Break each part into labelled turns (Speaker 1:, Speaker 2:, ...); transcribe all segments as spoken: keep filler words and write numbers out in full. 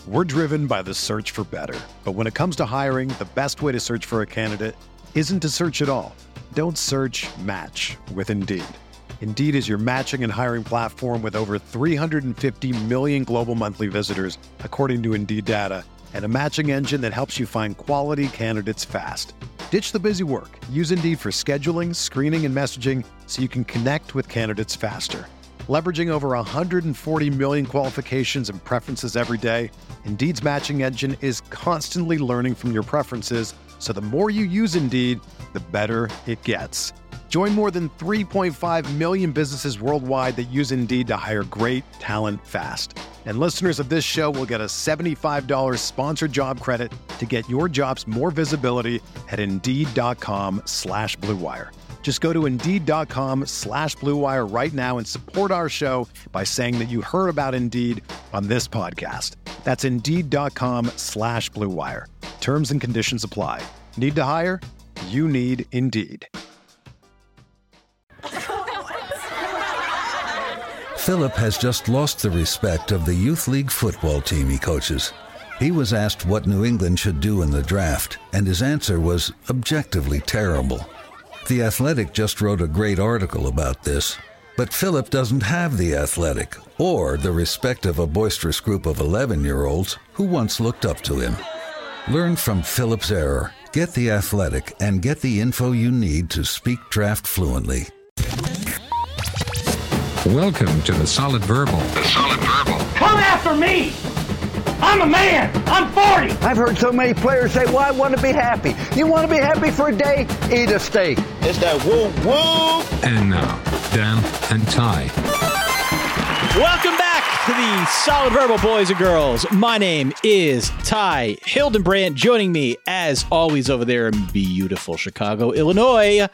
Speaker 1: We're driven by the search for better. But when it comes to hiring, the best way to search for a candidate isn't to search at all. Don't search, match with Indeed. Indeed is your matching and hiring platform with over three hundred fifty million global monthly visitors, according to Indeed data, and a matching engine that helps you find quality candidates fast. Ditch the busy work. Use Indeed for scheduling, screening, and messaging so you can connect with candidates faster. Leveraging over one hundred forty million qualifications and preferences every day, Indeed's matching engine is constantly learning from your preferences, so the more you use Indeed, the better it gets. Join more than three point five million businesses worldwide that use Indeed to hire great talent fast. And listeners of this show will get a seventy-five dollars sponsored job credit to get your jobs more visibility at Indeed.com slash Blue Wire. Just go to Indeed.com slash Blue Wire right now and support our show by saying that you heard about Indeed on this podcast. That's Indeed.com slash Blue Wire. Terms and conditions apply. Need to hire? You need Indeed.
Speaker 2: Philip has just lost the respect of the youth league football team he coaches. He was asked what New England should do in the draft, and his answer was objectively terrible. The Athletic just wrote a great article about this, but Philip doesn't have The Athletic or the respect of a boisterous group of eleven-year-olds who once looked up to him. Learn from Philip's error, get The Athletic, and get the info you need to speak draft fluently.
Speaker 3: Welcome to The Solid Verbal. The Solid Verbal.
Speaker 4: Come after me! I'm a man! I'm forty!
Speaker 5: I've heard so many players say, well, I want to be happy. You want to be happy for a day? Eat a steak.
Speaker 6: It's that woo woo!
Speaker 3: And now, Dan and Ty.
Speaker 7: Welcome back to the Solid Verbal, boys and girls. My name is Ty Hildenbrandt. Joining me, as always, over there in beautiful Chicago, Illinois,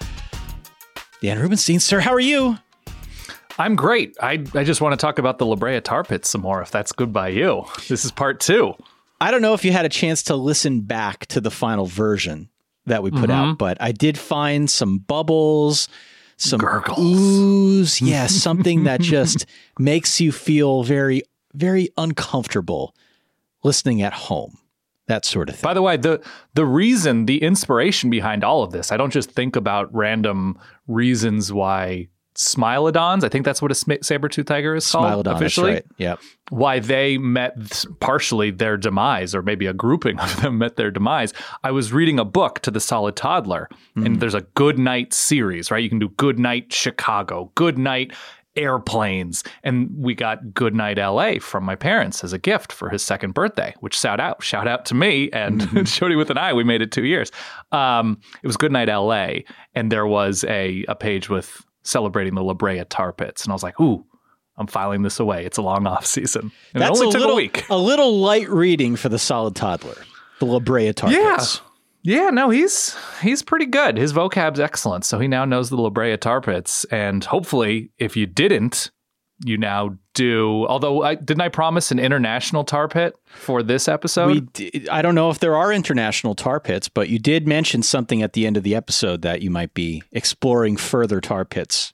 Speaker 7: Dan Rubenstein. Sir, how are you?
Speaker 8: I'm great. I I just want to talk about the La Brea Tar Pits some more, if that's good by you. This is part two.
Speaker 7: I don't know if you had a chance to listen back to the final version that we put mm-hmm. out, but I did find some bubbles, some
Speaker 8: gurgles,
Speaker 7: ooze. Yeah, something that just makes you feel very, very uncomfortable listening at home. That sort of thing.
Speaker 8: By the way, the the reason, the inspiration behind all of this, I don't just think about random reasons why Smilodons, I think that's what a sm- saber-tooth tiger is called
Speaker 7: Smilodon,
Speaker 8: officially.
Speaker 7: That's right. Yep.
Speaker 8: Why they met partially their demise, or maybe a grouping of them met their demise. I was reading a book to the Solid Toddler, mm. and there's a Good Night series, right? You can do Good Night Chicago, Good Night Airplanes, and we got Good Night L A from my parents as a gift for his second birthday, which shout out, shout out to me and Shody with an I. We made it two years. Um, it was Good Night L A, and there was a a page with celebrating the La Brea Tar Pits. And I was like, ooh, I'm filing this away. It's a long off season. And
Speaker 7: That's
Speaker 8: it only
Speaker 7: a
Speaker 8: took
Speaker 7: little,
Speaker 8: a week.
Speaker 7: A little light reading for the Solid Toddler, the La Brea Tar
Speaker 8: yeah.
Speaker 7: Pits.
Speaker 8: Yeah, no, he's he's pretty good. His vocab's excellent. So he now knows the La Brea Tar Pits. And hopefully, if you didn't, you now do. Although, I, didn't I promise an international tar pit for this episode?
Speaker 7: We did, I don't know if there are international tar pits, but you did mention something at the end of the episode that you might be exploring further tar pits.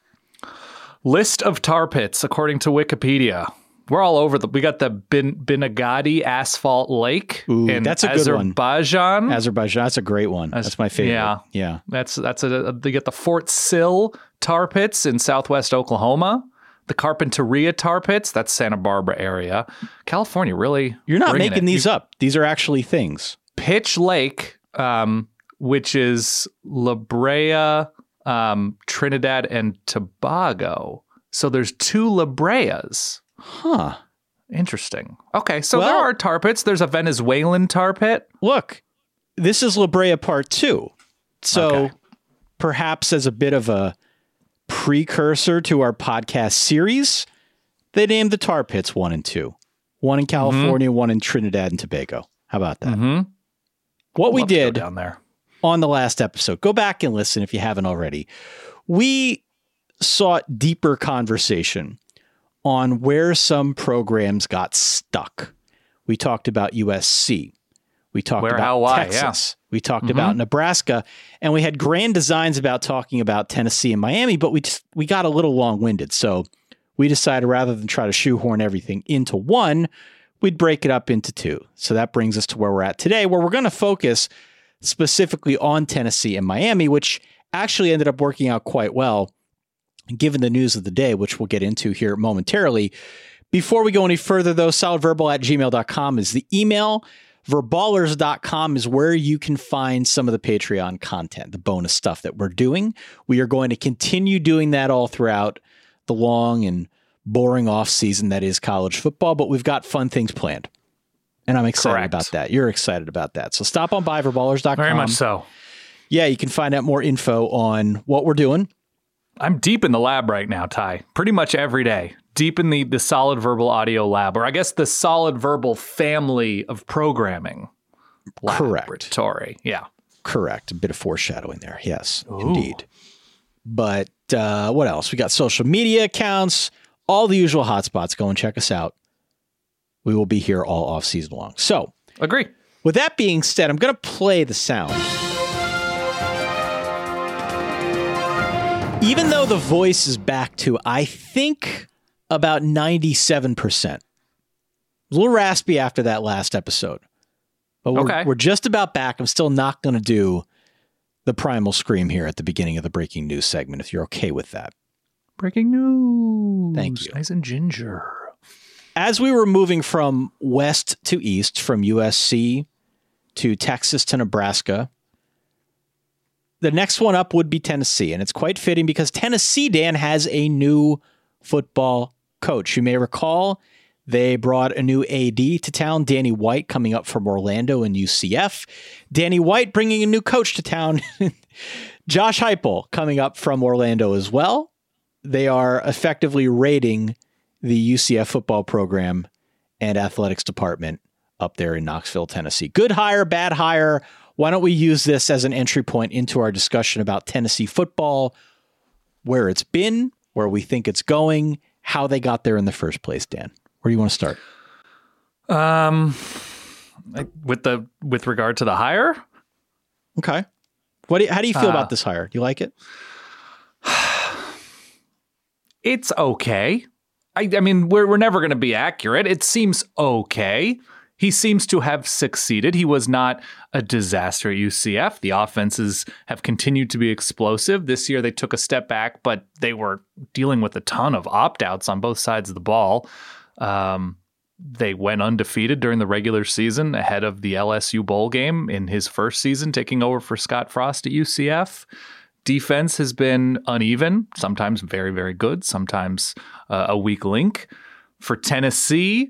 Speaker 8: List of tar pits, according to Wikipedia. We're all over the. We got the Bin, Binagadi Asphalt Lake
Speaker 7: Ooh,
Speaker 8: in
Speaker 7: that's a good
Speaker 8: Azerbaijan.
Speaker 7: One. Azerbaijan, that's a great one. That's, that's my favorite.
Speaker 8: Yeah,
Speaker 7: yeah.
Speaker 8: That's that's a. They get the Fort Sill tar pits in southwest Oklahoma. The Carpinteria tar pits, that's Santa Barbara area. California, really.
Speaker 7: You're not making
Speaker 8: it.
Speaker 7: these
Speaker 8: you,
Speaker 7: up. These are actually things.
Speaker 8: Pitch Lake, um, which is La Brea, um, Trinidad and Tobago. So there's two La Breas.
Speaker 7: Huh.
Speaker 8: Interesting. Okay, so
Speaker 7: well,
Speaker 8: there are tar pits. There's a Venezuelan tar pit.
Speaker 7: Look, this is La Brea Part two. So
Speaker 8: okay.
Speaker 7: perhaps as a bit of a precursor to our podcast series, they named the tar pits one and two. One in California, mm-hmm. one in Trinidad and Tobago. How about that?
Speaker 8: Mm-hmm.
Speaker 7: What we did
Speaker 8: down there
Speaker 7: on the last episode, go back and listen if you haven't already. We sought deeper conversation on where some programs got stuck. We talked about U S C. We talked
Speaker 8: where,
Speaker 7: about
Speaker 8: how, why,
Speaker 7: Texas.
Speaker 8: Yeah.
Speaker 7: We talked
Speaker 8: mm-hmm.
Speaker 7: about Nebraska, and we had grand designs about talking about Tennessee and Miami, but we just, we got a little long-winded. So we decided rather than try to shoehorn everything into one, we'd break it up into two. So that brings us to where we're at today, where we're going to focus specifically on Tennessee and Miami, which actually ended up working out quite well, given the news of the day, which we'll get into here momentarily. Before we go any further, though, solidverbal at gmail dot com is the email. Verballers dot com is where you can find some of the Patreon content, the bonus stuff that we're doing. We are going to continue doing that all throughout the long and boring off season that is college football, but we've got fun things planned. And I'm excited
Speaker 8: Correct.
Speaker 7: about that. You're excited about that. So stop on by verballers dot com.
Speaker 8: Very much so.
Speaker 7: Yeah, you can find out more info on what we're doing.
Speaker 8: I'm deep in the lab right now, Ty. Pretty much every day. Deep in the, the Solid Verbal Audio Lab, or I guess the Solid Verbal family of programming. Laboratory. Yeah.
Speaker 7: Correct. A bit of foreshadowing there. Yes, Ooh. Indeed. But uh, what else? We got social media accounts, all the usual hotspots. Go and check us out. We will be here all off season long. So,
Speaker 8: agree.
Speaker 7: With that being said, I'm going to play the sound. Even though the voice is back to, I think, about ninety-seven percent. A little raspy after that last episode. But we're,
Speaker 8: okay.
Speaker 7: we're just about back. I'm still not going to do the primal scream here at the beginning of the breaking news segment, if you're okay with that.
Speaker 8: Breaking news.
Speaker 7: Thank you.
Speaker 8: Nice and ginger.
Speaker 7: As we were moving from west to east, from U S C to Texas to Nebraska, the next one up would be Tennessee. And it's quite fitting because Tennessee, Dan, has a new football coach. You may recall they brought a new A D to town, Danny White, coming up from Orlando and U C F. Danny White bringing a new coach to town, Josh Heupel, coming up from Orlando as well. They are effectively raiding the U C F football program and athletics department up there in Knoxville, Tennessee. Good hire, bad hire. Why don't we use this as an entry point into our discussion about Tennessee football, where it's been, where we think it's going, how they got there in the first place, Dan? Where do you want to start?
Speaker 8: Um, with the with regard to the hire?
Speaker 7: Okay. What? Do you, how do you feel
Speaker 8: uh,
Speaker 7: about this hire? Do you like it?
Speaker 8: It's okay. I, I mean, we're we're never going to be accurate. It seems okay. He seems to have succeeded. He was not a disaster at U C F. The offenses have continued to be explosive. This year they took a step back, but they were dealing with a ton of opt-outs on both sides of the ball. Um, they went undefeated during the regular season ahead of the L S U bowl game in his first season, taking over for Scott Frost at U C F. Defense has been uneven, sometimes very, very good, sometimes uh, a weak link. For Tennessee,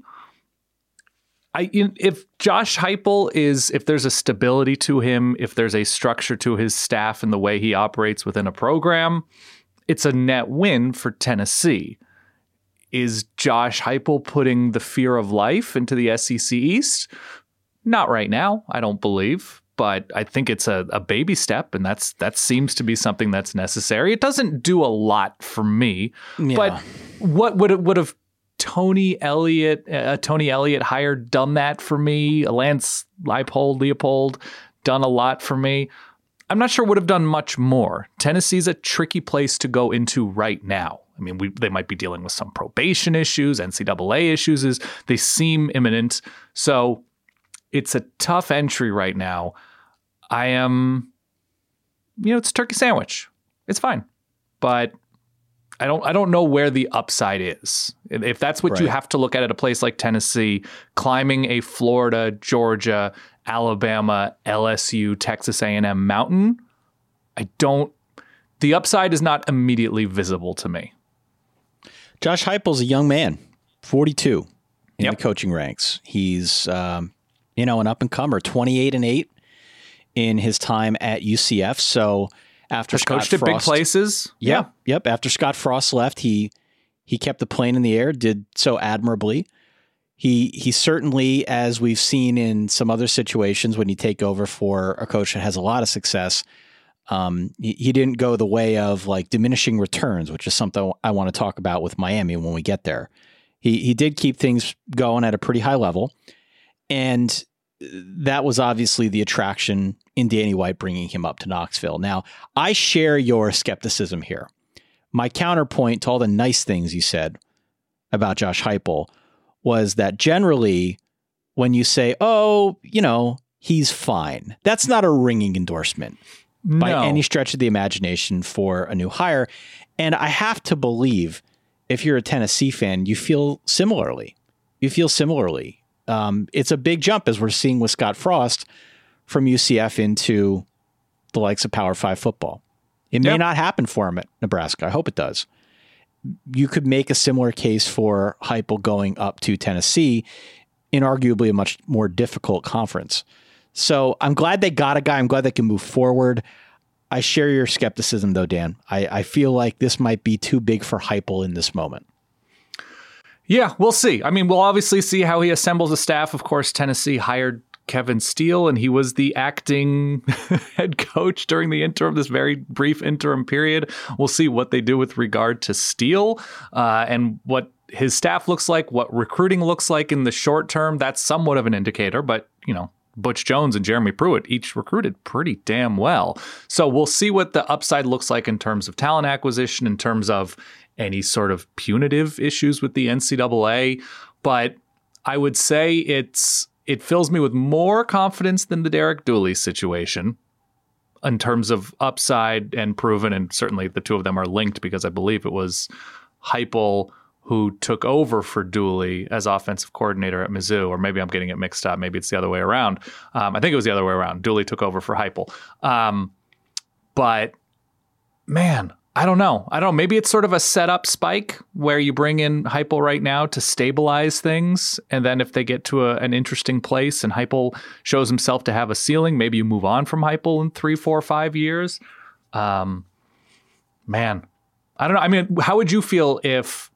Speaker 8: I, if Josh Heupel is, if there's a stability to him, if there's a structure to his staff and the way he operates within a program, it's a net win for Tennessee. Is Josh Heupel putting the fear of life into the S E C East? Not right now, I don't believe, but I think it's a, a baby step, and that's that seems to be something that's necessary. It doesn't do a lot for me, yeah. But what would it would have Tony Elliott, uh, Tony Elliott hired done that for me? Lance Leipold, Leopold done a lot for me. I'm not sure would have done much more. Tennessee's a tricky place to go into right now. I mean, we, they might be dealing with some probation issues, N C double A issues. Is they seem imminent. So it's a tough entry right now. I am, you know, it's a turkey sandwich. It's fine. But I don't I don't know where the upside is. If that's what right. you have to look at at a place like Tennessee, climbing a Florida, Georgia, Alabama, L S U, Texas A and M mountain, I don't, the upside is not immediately visible to me.
Speaker 7: Josh Heupel's a young man, forty-two in
Speaker 8: yep.
Speaker 7: the coaching ranks. He's, um, you know, an up-and-comer, twenty-eight and eight in his time at U C F. So after
Speaker 8: Has
Speaker 7: Scott
Speaker 8: coached at
Speaker 7: Frost,
Speaker 8: big places.
Speaker 7: Yep, yeah. Yep. After Scott Frost left, he he kept the plane in the air, did so admirably. He he certainly, as we've seen in some other situations when you take over for a coach that has a lot of success, um, he, he didn't go the way of like diminishing returns, which is something I want to talk about with Miami when we get there. He he did keep things going at a pretty high level, and that was obviously the attraction in Danny White bringing him up to Knoxville. Now, I share your skepticism here. My counterpoint to all the nice things you said about Josh Heupel was that generally when you say, oh, you know, he's fine, that's not a ringing endorsement
Speaker 8: no.
Speaker 7: by any stretch of the imagination for a new hire. And I have to believe if you're a Tennessee fan, you feel similarly. You feel similarly. Um, it's a big jump as we're seeing with Scott Frost from U C F into the likes of Power Five football. It may
Speaker 8: yep.
Speaker 7: not happen for him at Nebraska. I hope it does. You could make a similar case for Heupel going up to Tennessee in arguably a much more difficult conference. So I'm glad they got a guy. I'm glad they can move forward. I share your skepticism, though, Dan. I, I feel like this might be too big for Heupel in this moment.
Speaker 8: Yeah, we'll see. I mean, we'll obviously see how he assembles a staff. Of course, Tennessee hired Kevin Steele, and he was the acting head coach during the interim, this very brief interim period. We'll see what they do with regard to Steele uh, and what his staff looks like, what recruiting looks like in the short term. That's somewhat of an indicator, but, you know, Butch Jones and Jeremy Pruitt each recruited pretty damn well. So we'll see what the upside looks like in terms of talent acquisition, in terms of any sort of punitive issues with the N C double A. But I would say it's it fills me with more confidence than the Derek Dooley situation in terms of upside and proven. And certainly the two of them are linked because I believe it was Heupel who took over for Dooley as offensive coordinator at Mizzou, or maybe I'm getting it mixed up. Maybe it's the other way around. Um, I think it was the other way around. Dooley took over for Heupel. Um, but man, I don't know. I don't know. Maybe it's sort of a setup spike where you bring in Heupel right now to stabilize things. And then if they get to a, an interesting place and Heupel shows himself to have a ceiling, maybe you move on from Heupel in three, four, five years. Um, man, I don't know. I mean, how would you feel if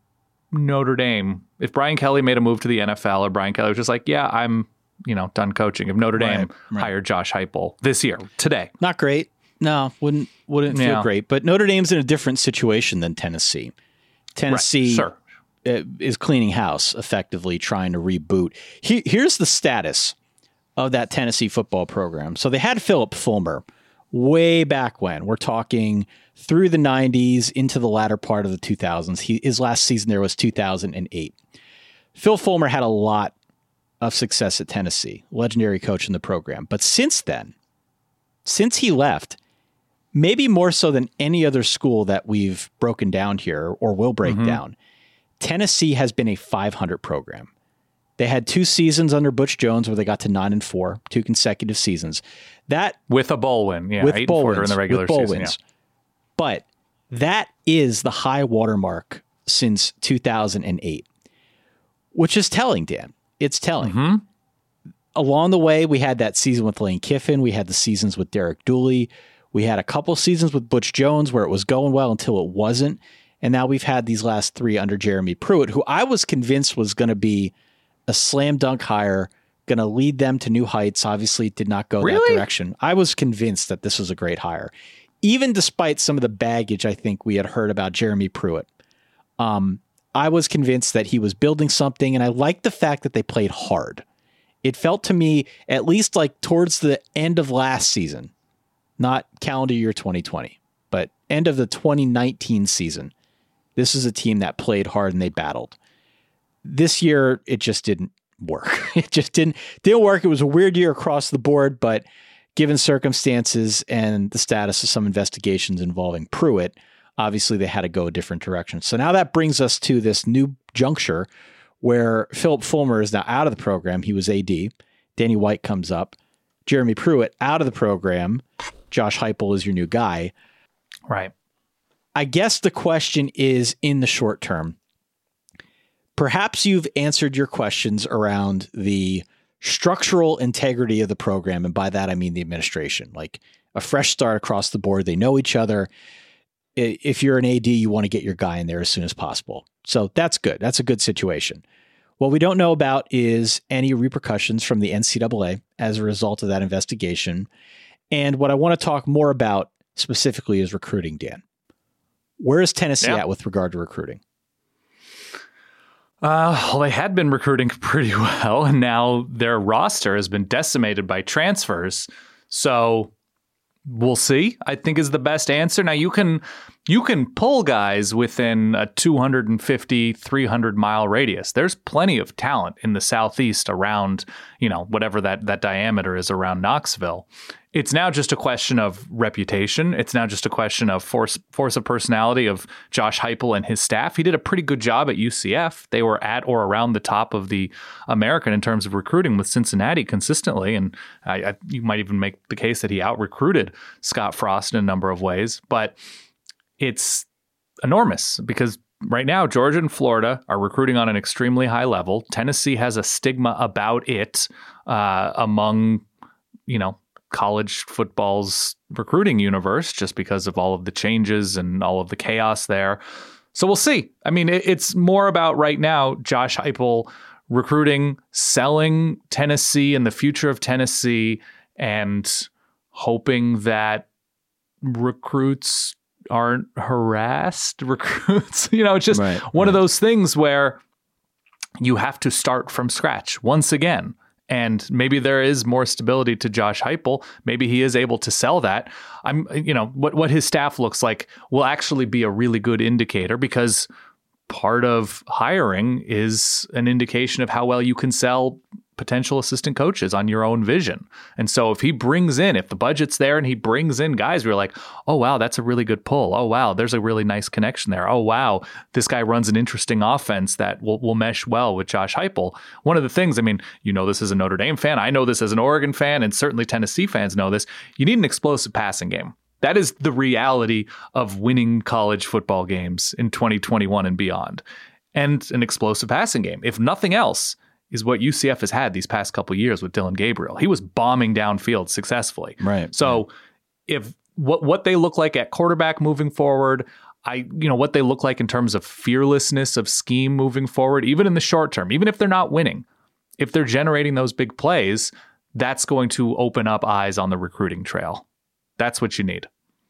Speaker 8: Notre Dame, if Brian Kelly made a move to the N F L, or Brian Kelly was just like, yeah, I'm, you know, done coaching. If Notre Dame
Speaker 7: right, right.
Speaker 8: hired Josh Heupel this year, today.
Speaker 7: Not great. No, wouldn't wouldn't feel
Speaker 8: yeah.
Speaker 7: great. But Notre Dame's in a different situation than Tennessee. Tennessee
Speaker 8: right. sure.
Speaker 7: is cleaning house, effectively trying to reboot. He, here's the status of that Tennessee football program. So they had Philip Fulmer way back when. We're talking through the nineties into the latter part of the two thousands. He, his last season there was two thousand eight. Phil Fulmer had a lot of success at Tennessee, legendary coach in the program. But since then, since he left, maybe more so than any other school that we've broken down here or will break mm-hmm. down, Tennessee has been a five hundred program. They had two seasons under Butch Jones where they got to nine and four, two consecutive seasons. That
Speaker 8: with a bowl win, yeah,
Speaker 7: with
Speaker 8: eight
Speaker 7: bowl
Speaker 8: and four
Speaker 7: wins,
Speaker 8: during the regular
Speaker 7: with bowl
Speaker 8: season.
Speaker 7: Wins.
Speaker 8: Yeah.
Speaker 7: But that is the high watermark since two thousand eight, which is telling, Dan. It's telling.
Speaker 8: Mm-hmm.
Speaker 7: Along the way, we had that season with Lane Kiffin. We had the seasons with Derek Dooley. We had a couple seasons with Butch Jones where it was going well until it wasn't. And now we've had these last three under Jeremy Pruitt, who I was convinced was going to be a slam dunk hire, going to lead them to new heights. Obviously, it did not go
Speaker 8: really?
Speaker 7: that direction. I was convinced that this was a great hire, even despite some of the baggage I think we had heard about Jeremy Pruitt. Um, I was convinced that he was building something, and I liked the fact that they played hard. It felt to me, at least like towards the end of last season, not calendar year twenty twenty, but end of the twenty nineteen season, this is a team that played hard and they battled. This year, it just didn't work. It just didn't, didn't work. It was a weird year across the board, but given circumstances and the status of some investigations involving Pruitt, obviously they had to go a different direction. So now that brings us to this new juncture where Philip Fulmer is now out of the program. He was A D. Danny White comes up. Jeremy Pruitt out of the program. Josh Heupel is your new guy.
Speaker 8: Right.
Speaker 7: I guess the question is, in the short term, perhaps you've answered your questions around the structural integrity of the program. And by that, I mean the administration, like a fresh start across the board. They know each other. If you're an A D, you want to get your guy in there as soon as possible. So that's good. That's a good situation. What we don't know about is any repercussions from the N C double A as a result of that investigation. And what I want to talk more about specifically is recruiting, Dan. Where is Tennessee yeah. at with regard to recruiting?
Speaker 8: Uh, well, they had been recruiting pretty well, and now their roster has been decimated by transfers. So we'll see, I think is the best answer. Now, you can you can pull guys within a two fifty, three hundred mile radius. There's plenty of talent in the Southeast around, you know, whatever that, that diameter is around Knoxville. It's now just a question of reputation. It's now just a question of force force of personality of Josh Heupel and his staff. He did a pretty good job at U C F. They were at or around the top of the American in terms of recruiting with Cincinnati consistently. And I, I, you might even make the case that he out-recruited Scott Frost in a number of ways. But it's enormous because right now, Georgia and Florida are recruiting on an extremely high level. Tennessee has a stigma about it uh, among, you know, college football's recruiting universe just because of all of the changes and all of the chaos there. So we'll see. I mean, it, it's more about right now, Josh Heupel recruiting, selling Tennessee and the future of Tennessee and hoping that recruits aren't harassed recruits. You know, it's just right, one right. of those things where you have to start from scratch once again. And maybe there is more stability to Josh Heupel. Maybe he is able to sell that. I'm, you know, what, what his staff looks like will actually be a really good indicator because part of hiring is an indication of how well you can sell potential assistant coaches on your own vision. And so if he brings in, if the budget's there and he brings in guys who are like, oh, wow, that's a really good pull. Oh, wow, there's a really nice connection there. Oh, wow, this guy runs an interesting offense that will, will mesh well with Josh Heupel. One of the things, I mean, you know this as a Notre Dame fan. I know this as an Oregon fan, and certainly Tennessee fans know this. You need an explosive passing game. That is the reality of winning college football games in twenty twenty-one and beyond. And an explosive passing game. If nothing else, is what U C F has had these past couple of years with Dylan Gabriel. He was bombing downfield successfully.
Speaker 7: Right.
Speaker 8: So
Speaker 7: right.
Speaker 8: if what what they look like at quarterback moving forward, I you know what they look like in terms of fearlessness of scheme moving forward, even in the short term, even if they're not winning, if they're generating those big plays, that's going to open up eyes on the recruiting trail. That's what you need.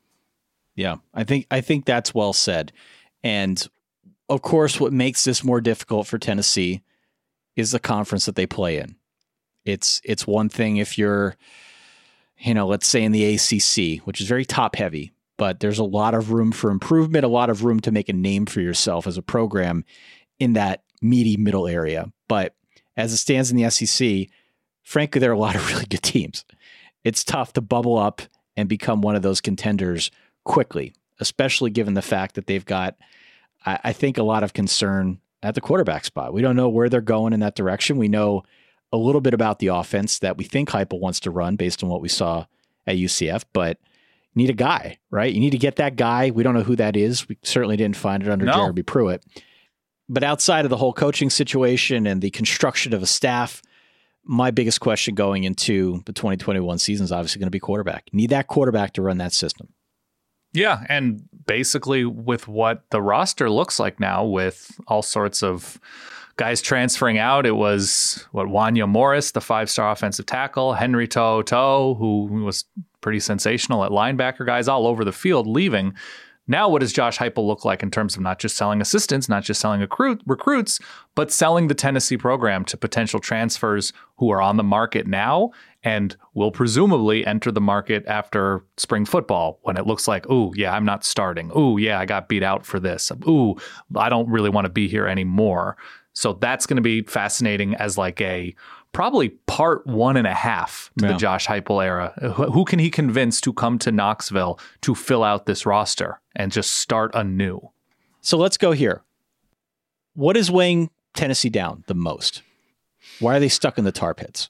Speaker 7: Yeah, I think I think that's well said. And of course, what makes this more difficult for Tennessee is the conference that they play in. It's it's one thing if you're, you know, let's say in the A C C, which is very top heavy, but there's a lot of room for improvement, a lot of room to make a name for yourself as a program in that meaty middle area. But as it stands in the S E C, frankly, there are a lot of really good teams. It's tough to bubble up and become one of those contenders quickly, especially given the fact that they've got, I, I think, a lot of concern at the quarterback spot. We don't know where they're going in that direction. We know a little bit about the offense that we think Heupel wants to run based on what we saw at U C F, but you need a guy, right? You need to get that guy. We don't know who that is. We certainly didn't find it under no. Jeremy Pruitt. But outside of the whole coaching situation and the construction of a staff, my biggest question going into the twenty twenty-one season is obviously going to be quarterback. You need that quarterback to run that system.
Speaker 8: Yeah, and basically with what the roster looks like now with all sorts of guys transferring out, it was, what, Wanya Morris, the five-star offensive tackle, Henry To'o To'o, who was pretty sensational at linebacker, guys all over the field leaving. Now what does Josh Heupel look like in terms of not just selling assistants, not just selling recruit, recruits, but selling the Tennessee program to potential transfers who are on the market now and will presumably enter the market after spring football when it looks like, ooh, yeah, I'm not starting. Ooh, yeah, I got beat out for this. Ooh, I don't really want to be here anymore. So that's going to be fascinating as like a probably part one and a half to yeah. the Josh Heupel era. Who can he convince to come to Knoxville to fill out this roster and just start anew?
Speaker 7: So let's go here. What is weighing Tennessee down the most? Why are they stuck in the tar pits?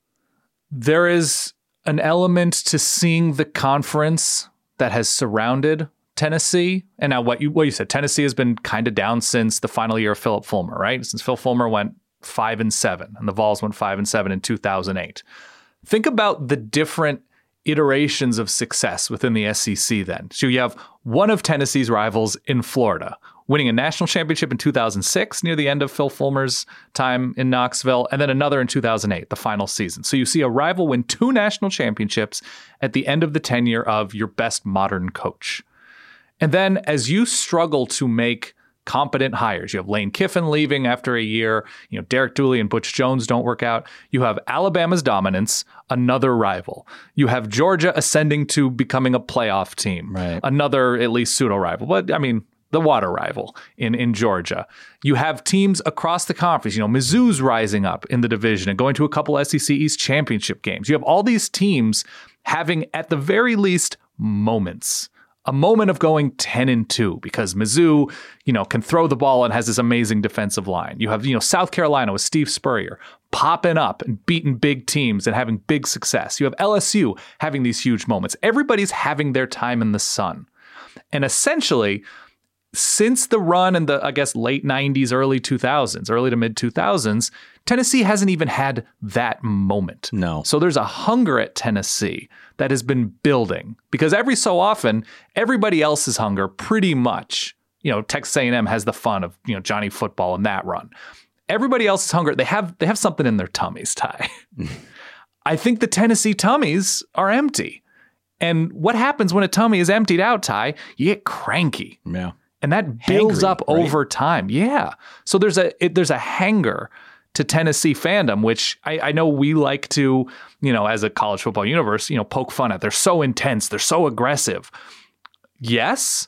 Speaker 8: There is an element to seeing the conference that has surrounded Tennessee. And now what you what you said, Tennessee has been kind of down since the final year of Philip Fulmer, right? Since Phil Fulmer went five and seven, and the Vols went five and seven in two thousand eight. Think about the different iterations of success within the S E C then. So you have one of Tennessee's rivals in Florida, winning a national championship in two thousand six near the end of Phil Fulmer's time in Knoxville, and then another in two thousand eight, the final season. So you see a rival win two national championships at the end of the tenure of your best modern coach. And then as you struggle to make competent hires. You have Lane Kiffin leaving after a year. You know, Derek Dooley and Butch Jones don't work out. You have Alabama's dominance, another rival. You have Georgia ascending to becoming a playoff team,
Speaker 7: right.
Speaker 8: another at least pseudo rival. But I mean, the water rival in, in Georgia. You have teams across the conference. You know, Mizzou's rising up in the division and going to a couple S E C East championship games. You have all these teams having, at the very least, moments. A moment of going ten and two because Mizzou, you know, can throw the ball and has this amazing defensive line. You have, you know, South Carolina with Steve Spurrier popping up and beating big teams and having big success. You have L S U having these huge moments. Everybody's having their time in the sun. And essentially, since the run in the, I guess, late nineties, early two thousands, early to mid two thousands, Tennessee hasn't even had that moment.
Speaker 7: No.
Speaker 8: So there's a hunger at Tennessee that has been building because every so often, everybody else's hunger pretty much, you know, Texas A and M has the fun of, you know, Johnny Football and that run. Everybody else's hunger, they have they have something in their tummies, Ty. I think the Tennessee tummies are empty. And what happens when a tummy is emptied out, Ty? You get cranky.
Speaker 7: Yeah.
Speaker 8: And that builds
Speaker 7: Hangry,
Speaker 8: up
Speaker 7: right?
Speaker 8: over time. Yeah. So there's a it, there's a hanger to Tennessee fandom, which I, I know we like to, you know, as a college football universe, you know, poke fun at. They're so intense. They're so aggressive. Yes,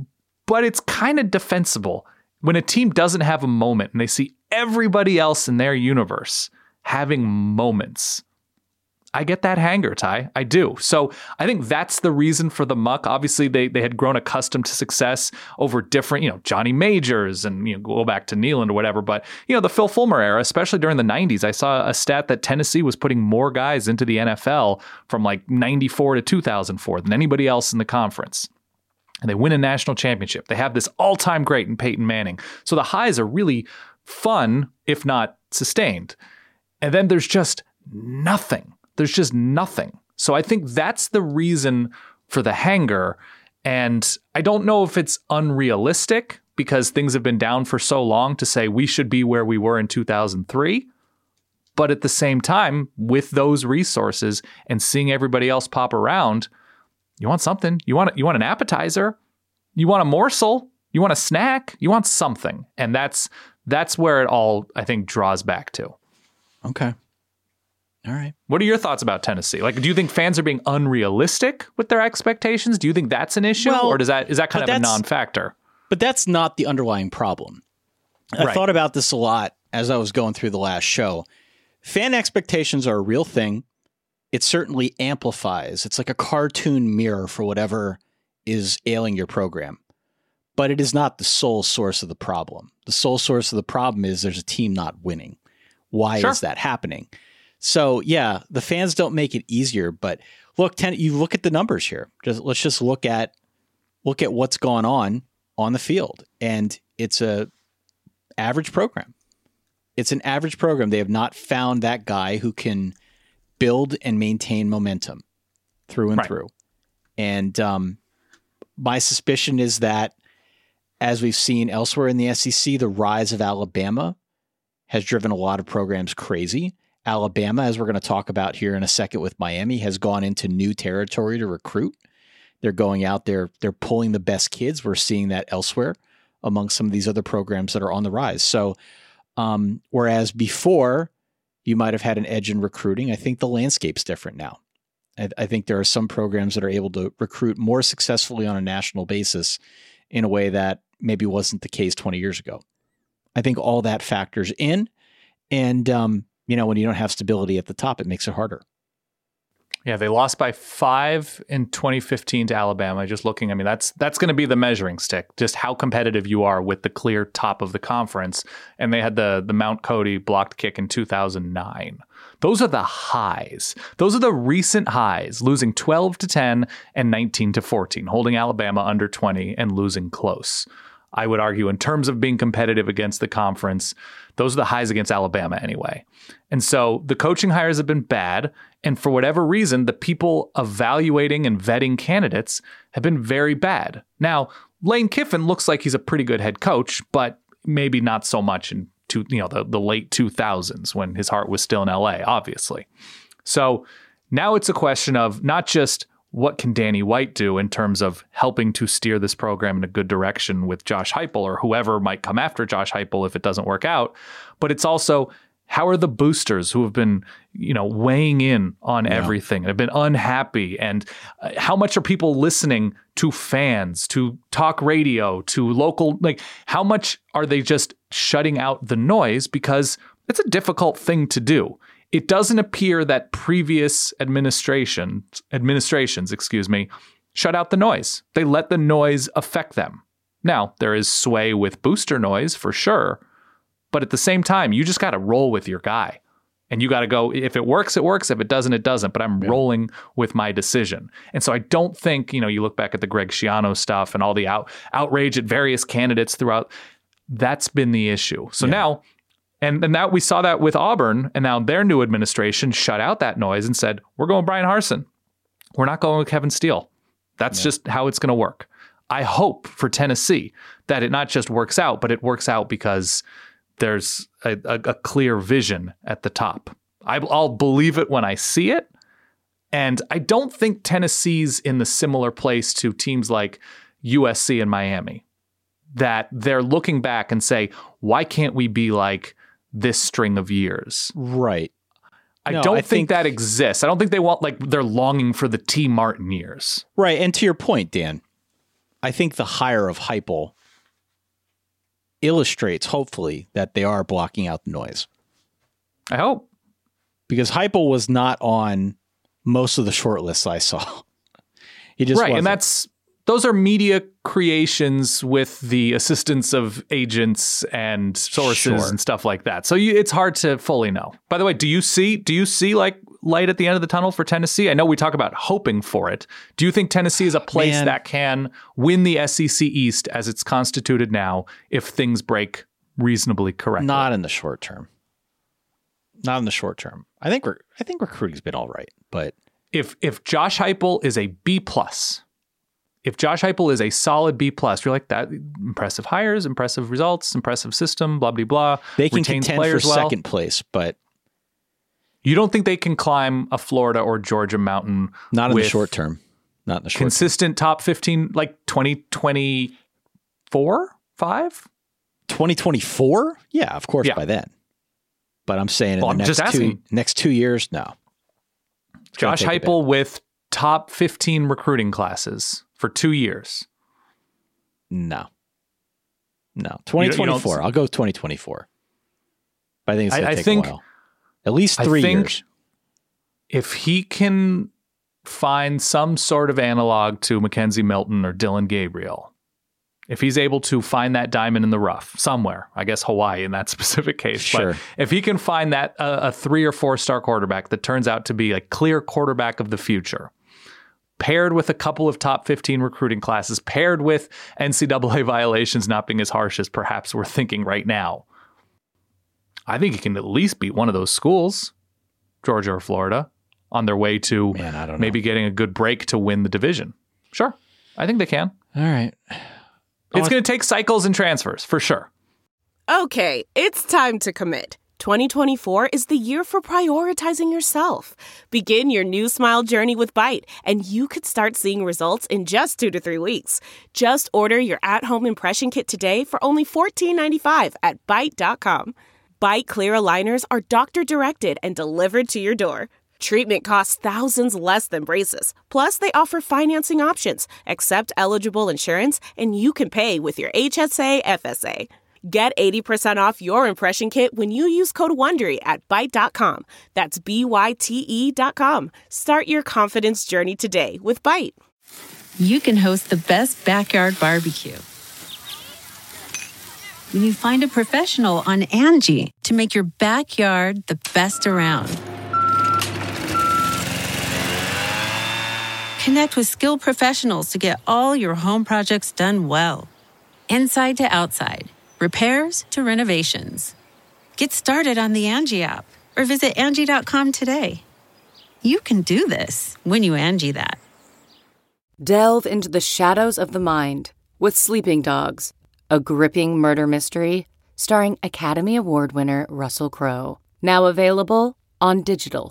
Speaker 8: but it's kind of defensible when a team doesn't have a moment and they see everybody else in their universe having moments. I get that hanger, Ty. I do. So I think that's the reason for the muck. Obviously, they they had grown accustomed to success over different, you know, Johnny Majors and, you know, go back to Neyland or whatever. But, you know, the Phil Fulmer era, especially during the nineties, I saw a stat that Tennessee was putting more guys into the N F L from like ninety-four to two thousand four than anybody else in the conference. And they win a national championship. They have this all-time great in Peyton Manning. So the highs are really fun, if not sustained. And then there's just nothing. There's just nothing. So I think that's the reason for the hanger. And I don't know if it's unrealistic because things have been down for so long to say we should be where we were in two thousand three. But at the same time, with those resources and seeing everybody else pop around, you want something. You want you want an appetizer. You want a morsel. You want a snack. You want something. And that's that's where it all, I think, draws back to.
Speaker 7: Okay. All right.
Speaker 8: What are your thoughts about Tennessee? Like, do you think fans are being unrealistic with their expectations? Do you think that's an issue,
Speaker 7: Well,
Speaker 8: or does that is that kind of a
Speaker 7: that's-
Speaker 8: non-factor?
Speaker 7: But that's not the underlying problem. I
Speaker 8: Right.
Speaker 7: thought about this a lot as I was going through the last show. Fan expectations are a real thing. It certainly amplifies. It's like a cartoon mirror for whatever is ailing your program. But it is not the sole source of the problem. The sole source of the problem is there's a team not winning. Why
Speaker 8: Sure.
Speaker 7: is that happening? So, yeah, the fans don't make it easier. But look, ten, you look at the numbers here. Just let's just look at look at what's going on on the field. And it's a average program. It's an average program. They have not found that guy who can build and maintain momentum through and
Speaker 8: Right.
Speaker 7: through. And um, my suspicion is that, as we've seen elsewhere in the S E C, the rise of Alabama has driven a lot of programs crazy. Alabama, as we're going to talk about here in a second with Miami, has gone into new territory to recruit. They're going out there, they're pulling the best kids. We're seeing that elsewhere among some of these other programs that are on the rise. So, um, whereas before you might have had an edge in recruiting, I think the landscape's different now. I, I think there are some programs that are able to recruit more successfully on a national basis in a way that maybe wasn't the case twenty years ago. I think all that factors in. And, um, you know, when you don't have stability at the top, it makes it harder.
Speaker 8: Yeah, they lost by five in twenty fifteen to Alabama. Just looking, I mean, that's that's going to be the measuring stick, just how competitive you are with the clear top of the conference. And they had the the Mount Cody blocked kick in two thousand nine. Those are the highs. Those are the recent highs, losing twelve to ten and nineteen to fourteen, holding Alabama under twenty and losing close. I would argue in terms of being competitive against the conference, those are the highs against Alabama anyway. And so the coaching hires have been bad. And for whatever reason, the people evaluating and vetting candidates have been very bad. Now, Lane Kiffin looks like he's a pretty good head coach, but maybe not so much in two, you know, the, the late two thousands when his heart was still in L A, obviously. So now it's a question of not just what can Danny White do in terms of helping to steer this program in a good direction with Josh Heupel or whoever might come after Josh Heupel if it doesn't work out. But it's also, how are the boosters who have been, you know, weighing in on yeah. everything and have been unhappy? And uh, how much are people listening to fans, to talk radio, to local, like how much are they just shutting out the noise? Because it's a difficult thing to do. It doesn't appear that previous administration, administrations, excuse me, shut out the noise. They let the noise affect them. Now, there is sway with booster noise for sure, but at the same time, you just got to roll with your guy. And you got to go, if it works, it works. If it doesn't, it doesn't. But I'm yeah. rolling with my decision. And so I don't think, you know, you look back at the Greg Schiano stuff and all the out, outrage at various candidates throughout, that's been the issue. So yeah. now, And and that we saw that with Auburn, and now their new administration shut out that noise and said, we're going Brian Harsin. We're not going with Kevin Steele. That's yeah. just how it's going to work. I hope for Tennessee that it not just works out, but it works out because there's a, a, a clear vision at the top. I, I'll believe it when I see it. And I don't think Tennessee's in the similar place to teams like U S C and Miami, that they're looking back and say, why can't we be like this string of years?
Speaker 7: Right.
Speaker 8: I
Speaker 7: no,
Speaker 8: don't
Speaker 7: I
Speaker 8: think,
Speaker 7: think
Speaker 8: that exists. I don't think they want, like, they're longing for the T. Martin years.
Speaker 7: Right. And to your point, Dan, I think the hire of Heupel illustrates, hopefully, that they are blocking out the noise.
Speaker 8: I hope.
Speaker 7: Because Heupel was not on most of the short lists I saw. He just
Speaker 8: right.
Speaker 7: wasn't.
Speaker 8: And that's, those are media creations with the assistance of agents and sources
Speaker 7: Sure.
Speaker 8: and stuff like that. So you, it's hard to fully know. By the way, do you see do you see like light at the end of the tunnel for Tennessee? I know we talk about hoping for it. Do you think Tennessee is a place
Speaker 7: Man.
Speaker 8: that can win the S E C East as it's constituted now if things break reasonably correctly?
Speaker 7: Not in the short term. Not in the short term. I think we're I think recruiting's been all right, but
Speaker 8: if if Josh Heupel is a B plus. If Josh Heupel is a solid B plus, you're like, that impressive hires, impressive results, impressive system, blah, blah, blah.
Speaker 7: They can
Speaker 8: retains
Speaker 7: contend
Speaker 8: players
Speaker 7: for
Speaker 8: well.
Speaker 7: second place, but
Speaker 8: You don't think they can climb a Florida or Georgia mountain?
Speaker 7: Not in
Speaker 8: with
Speaker 7: the short term. Not in the short
Speaker 8: consistent
Speaker 7: term.
Speaker 8: top fifteen, like twenty twenty-four, five?
Speaker 7: twenty twenty-four? Yeah, of course
Speaker 8: Yeah.
Speaker 7: by then. But I'm saying in
Speaker 8: Well,
Speaker 7: the
Speaker 8: I'm
Speaker 7: next
Speaker 8: just
Speaker 7: two
Speaker 8: asking.
Speaker 7: next two years, no. It's gonna
Speaker 8: Josh
Speaker 7: take a bit.
Speaker 8: Heupel with top fifteen recruiting classes for two years.
Speaker 7: No. No. twenty twenty-four.
Speaker 8: don't-
Speaker 7: I'll go twenty twenty-four. But I think it's going
Speaker 8: I- I
Speaker 7: to take
Speaker 8: think-
Speaker 7: a while. At least
Speaker 8: I
Speaker 7: three
Speaker 8: think
Speaker 7: years.
Speaker 8: If he can find some sort of analog to Mackenzie Milton or Dylan Gabriel, if he's able to find that diamond in the rough somewhere, I guess Hawaii in that specific case,
Speaker 7: Sure.
Speaker 8: but if he can find that uh, a three or four star quarterback that turns out to be a clear quarterback of the future, paired with a couple of top fifteen recruiting classes, paired with N C double A violations not being as harsh as perhaps we're thinking right now, I think he can at least beat one of those schools, Georgia or Florida, on their way to
Speaker 7: Man, I don't know.
Speaker 8: maybe getting a good break to win the division. Sure. I think they can.
Speaker 7: All right.
Speaker 8: It's going to take cycles and transfers, for sure.
Speaker 9: Okay, it's time to commit. twenty twenty-four is the year for prioritizing yourself. Begin your new smile journey with Byte, and you could start seeing results in just two to three weeks. Just order your at-home impression kit today for only fourteen ninety-five at byte dot com. Byte clear aligners are doctor-directed and delivered to your door. Treatment costs thousands less than braces. Plus, they offer financing options, accept eligible insurance, and you can pay with your H S A F S A. Get eighty percent off your impression kit when you use code WONDERY at byte dot com. That's B Y T E dot com. Start your confidence journey today with Byte.
Speaker 10: You can host the best backyard barbecue when you find a professional on Angie to make your backyard the best around. Connect with skilled professionals to get all your home projects done well. Inside to outside, repairs to renovations. Get started on the Angie app or visit Angie dot com today. You can do this when you Angie that.
Speaker 11: Delve into the shadows of the mind with Sleeping Dogs, a gripping murder mystery starring Academy Award winner Russell Crowe. Now available on digital.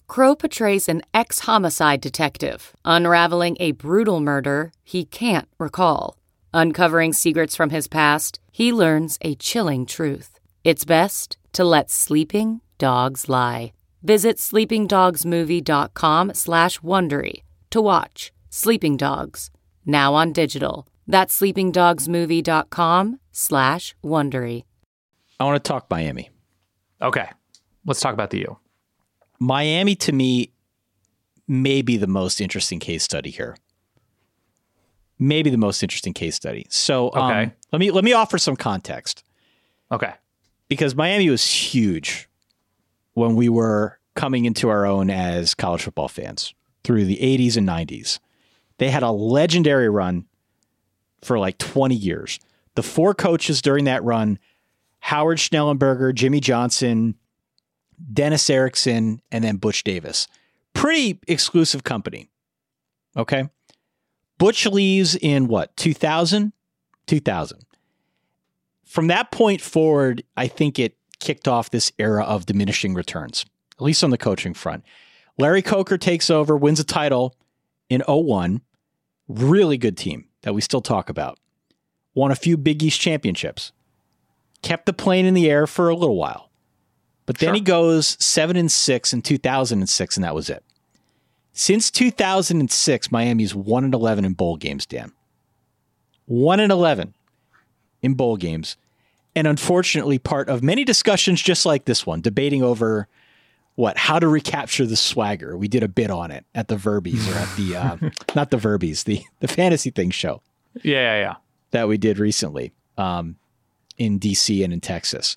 Speaker 11: Crow portrays an ex-homicide detective, unraveling a brutal murder he can't recall. Uncovering secrets from his past, he learns a chilling truth. It's best to let sleeping dogs lie. Visit sleepingdogsmovie.com slash Wondery to watch Sleeping Dogs, now on digital. That's sleepingdogsmovie.com slash Wondery.
Speaker 7: I want to talk Miami.
Speaker 8: Okay. Let's talk about the U.
Speaker 7: Miami, to me, may be the most interesting case study here. Maybe the most interesting case study. So um,
Speaker 8: okay.
Speaker 7: let me let me offer some context.
Speaker 8: Okay.
Speaker 7: Because Miami was huge when we were coming into our own as college football fans through the eighties and nineties. They had a legendary run for like twenty years. The four coaches during that run, Howard Schnellenberger, Jimmy Johnson, Dennis Erickson, and then Butch Davis. Pretty exclusive company. Okay. Butch leaves in what, two thousand? two thousand. From that point forward, I think it kicked off this era of diminishing returns, at least on the coaching front. Larry Coker takes over, wins a title in oh one. Really good team that we still talk about. Won a few Big East championships. Kept the plane in the air for a little while. But then sure. he goes seven and six in two thousand six, and that was it. Since two thousand six, Miami's one and eleven in bowl games, Dan. one and eleven in bowl games. And unfortunately, part of many discussions just like this one, debating over what, how to recapture the swagger. We did a bit on it at the Verbies, or at the, uh, not the Verbies, the, the Fantasy Things show.
Speaker 8: Yeah, yeah, yeah.
Speaker 7: That we did recently um, in D C and in Texas.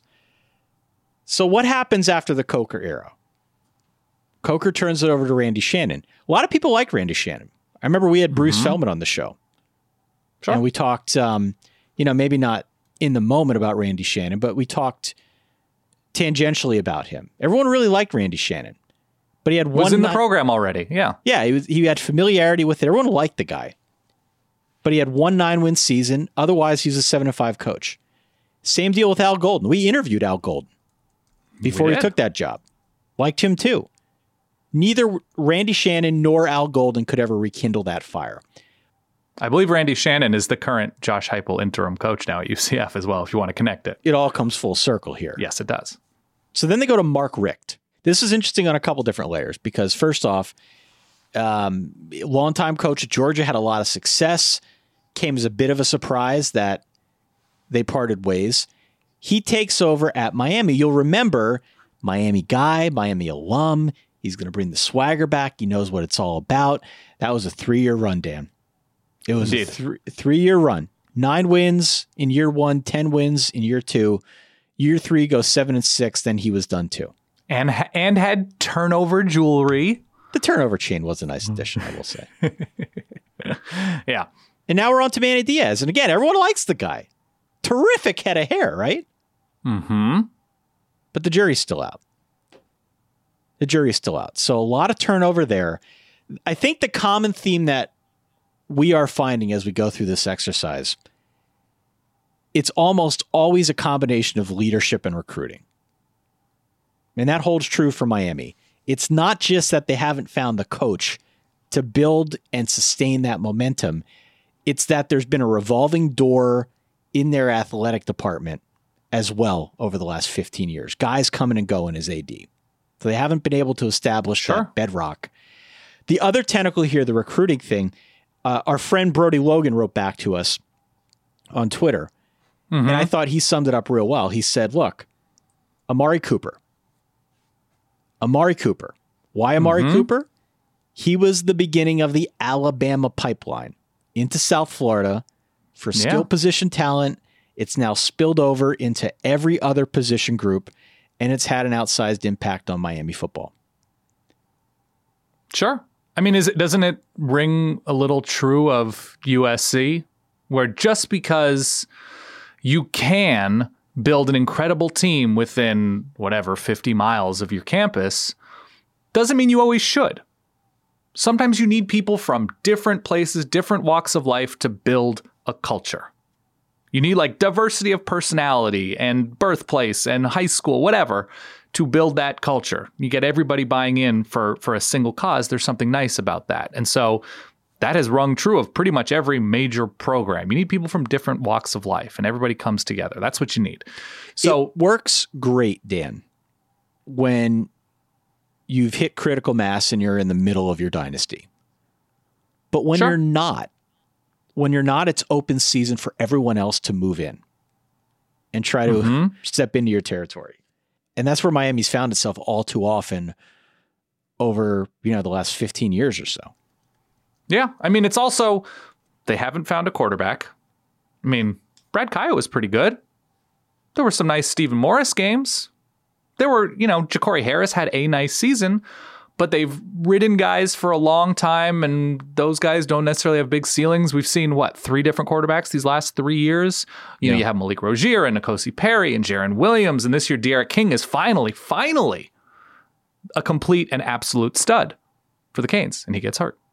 Speaker 7: So what happens after the Coker era? Coker turns it over to Randy Shannon. A lot of people like Randy Shannon. I remember we had Bruce mm-hmm. Feldman on the show. Sure. And we talked, um, you know, maybe not in the moment about Randy Shannon, but we talked tangentially about him. Everyone really liked Randy Shannon. But he had one...
Speaker 8: Was in the
Speaker 7: ni-
Speaker 8: program already, yeah.
Speaker 7: Yeah, he, was, he had familiarity with it. Everyone liked the guy. But he had one nine-win season. Otherwise, he's a seven and five coach. Same deal with Al Golden. We interviewed Al Golden before he took that job. Liked him too. Neither Randy Shannon nor Al Golden could ever rekindle that fire.
Speaker 8: I believe Randy Shannon is the current Josh Heupel interim coach now at U C F as well, if you want to connect it.
Speaker 7: It all comes full circle here.
Speaker 8: Yes, it does.
Speaker 7: So then they go to Mark Richt. This is interesting on a couple different layers because first off, um, longtime coach at Georgia, had a lot of success, came as a bit of a surprise that they parted ways. He takes over at Miami. You'll remember, Miami guy, Miami alum. He's going to bring the swagger back. He knows what it's all about. That was a three-year run, Dan. It was Indeed. a th- three-year run. Nine wins in year one, ten wins in year two. Year three goes seven and six. Then he was done too.
Speaker 8: And and had turnover jewelry.
Speaker 7: The turnover chain was a nice addition, I will say.
Speaker 8: Yeah.
Speaker 7: And now we're on to Manny Diaz. And again, everyone likes the guy. Terrific head of hair, right?
Speaker 8: Mm-hmm.
Speaker 7: But the jury's still out. The jury's still out. So a lot of turnover there. I think the common theme that we are finding as we go through this exercise, it's almost always a combination of leadership and recruiting. And that holds true for Miami. It's not just that they haven't found the coach to build and sustain that momentum. It's that there's been a revolving door in their athletic department as well over the last fifteen years. Guys coming and going as A D. So they haven't been able to establish sure. that bedrock. The other tentacle here, the recruiting thing, uh, our friend Brody Logan wrote back to us on Twitter. Mm-hmm. And I thought he summed it up real well. He said, look, Amari Cooper. Amari Cooper. Why Amari mm-hmm. Cooper? He was the beginning of the Alabama pipeline into South Florida for skill yeah. position talent. It's now spilled over into every other position group, and it's had an outsized impact on Miami football.
Speaker 8: Sure. I mean, is it doesn't it ring a little true of U S C, where just because you can build an incredible team within whatever fifty miles of your campus doesn't mean you always should. Sometimes you need people from different places, different walks of life to build a culture. You need like diversity of personality and birthplace and high school, whatever, to build that culture. You get everybody buying in for, for a single cause. There's something nice about that. And so that has rung true of pretty much every major program. You need people from different walks of life, and everybody comes together. That's what you need. So
Speaker 7: it works great, Dan, when you've hit critical mass and you're in the middle of your dynasty. But when
Speaker 8: Sure.
Speaker 7: you're not, when you're not, it's open season for everyone else to move in and try to
Speaker 8: Mhm.
Speaker 7: step into your territory. And that's where Miami's found itself all too often over, you know, the last fifteen years or so.
Speaker 8: Yeah, I mean, it's also, they haven't found a quarterback. I mean, Brad Kaya was pretty good. There were some nice Stephen Morris games. There were, you know, Ja'Cory Harris had a nice season, but they've ridden guys for a long time, and those guys don't necessarily have big ceilings. We've seen, what, three different quarterbacks these last three years? You know,
Speaker 7: Yeah.
Speaker 8: you have Malik Rozier and N'Kosi Perry and Jaron Williams, and this year Derek King is finally, finally a complete and absolute stud for the Canes, and he gets hurt.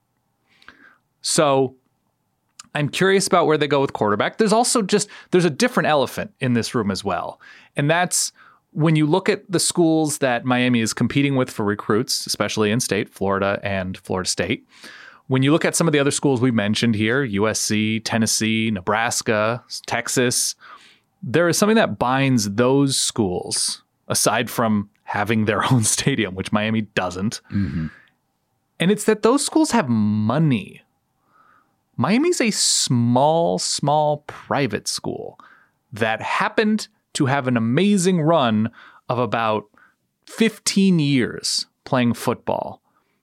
Speaker 8: So I'm curious about where they go with quarterback. There's also just, there's a different elephant in this room as well. And that's when you look at the schools that Miami is competing with for recruits, especially in state, Florida and Florida State. When you look at some of the other schools we mentioned here, U S C, Tennessee, Nebraska, Texas, there is something that binds those schools, aside from having their own stadium, which Miami doesn't.
Speaker 7: Mm-hmm.
Speaker 8: And it's that those schools have money. Miami's a small, small private school that happened to have an amazing run of about fifteen years playing football.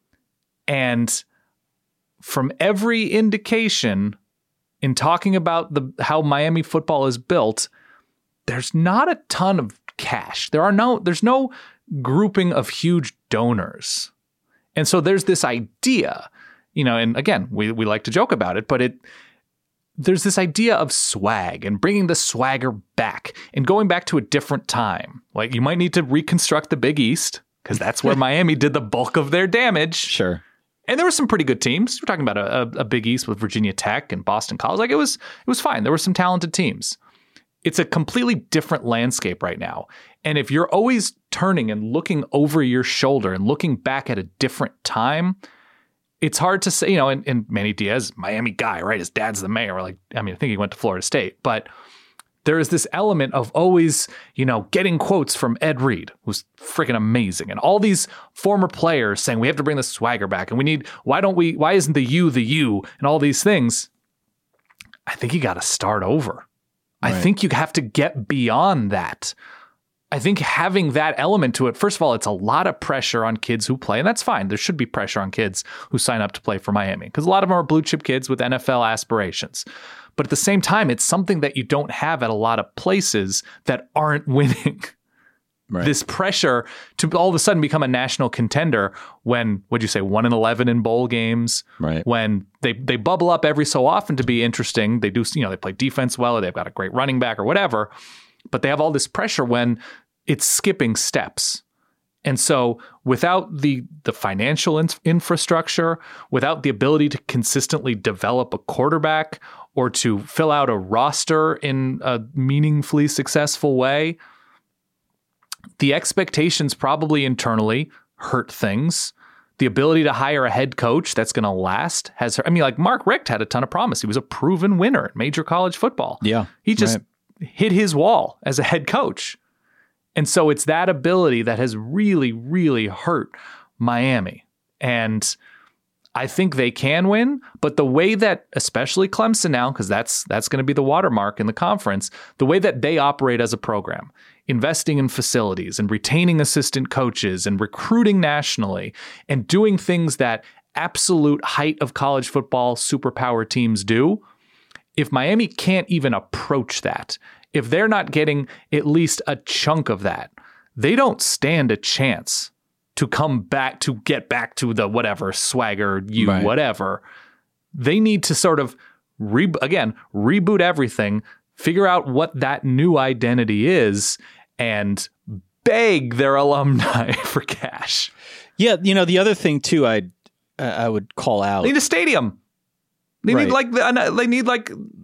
Speaker 8: And from every indication in talking about the how Miami football is built, there's not a ton of cash. There are no, there's no grouping of huge donors. And so there's this idea, you know, and again, we, we like to joke about it, but it there's this idea of swag and bringing the swagger back and going back to a different time. Like, you might need to reconstruct the Big East because that's where Miami did the bulk of their damage.
Speaker 7: Sure.
Speaker 8: And there were some pretty good teams. We're talking about a, a, a Big East with Virginia Tech and Boston College. Like, it was it was fine. There were some talented teams. It's a completely different landscape right now. And if you're always turning and looking over your shoulder and looking back at a different time, it's hard to say, you know, and, and Manny Diaz, Miami guy, right? His dad's the mayor. Like, I mean, I think he went to Florida State, but there is this element of always, you know, getting quotes from Ed Reed, who's freaking amazing. And all these former players saying, we have to bring the swagger back. And we need, why don't we, why isn't the you the you? And all these things. I think you got to start over. Right. I think you have to get beyond that. I think having that element to it, first of all, it's a lot of pressure on kids who play, and that's fine. There should be pressure on kids who sign up to play for Miami because a lot of them are blue chip kids with N F L aspirations. But at the same time, it's something that you don't have at a lot of places that aren't winning. Right. This pressure to all of a sudden become a national contender when, what'd you say, one and eleven in bowl games?
Speaker 7: Right.
Speaker 8: When they, they bubble up every so often to be interesting. They do, you know, they play defense well, or they've got a great running back or whatever. But they have all this pressure when it's skipping steps. And so without the the financial in- infrastructure, without the ability to consistently develop a quarterback or to fill out a roster in a meaningfully successful way, the expectations probably internally hurt things. The ability to hire a head coach that's going to last has, I mean, like Mark Richt had a ton of promise. He was a proven winner in major college football.
Speaker 7: Yeah.
Speaker 8: He just right. hit his wall as a head coach. And so it's that ability that has really, really hurt Miami. And I think they can win, but the way that, especially Clemson now, because that's that's going to be the watermark in the conference, the way that they operate as a program, investing in facilities and retaining assistant coaches and recruiting nationally and doing things that absolute height of college football superpower teams do, if Miami can't even approach that, if they're not getting at least a chunk of that, they don't stand a chance to come back, to get back to the whatever, swagger, you, right. whatever. They need to sort of, re- again, reboot everything, figure out what that new identity is, and beg their alumni for cash.
Speaker 7: Yeah, you know, the other thing, too, I'd, uh, I would call out.
Speaker 8: They need a stadium. They right. need like the, they need like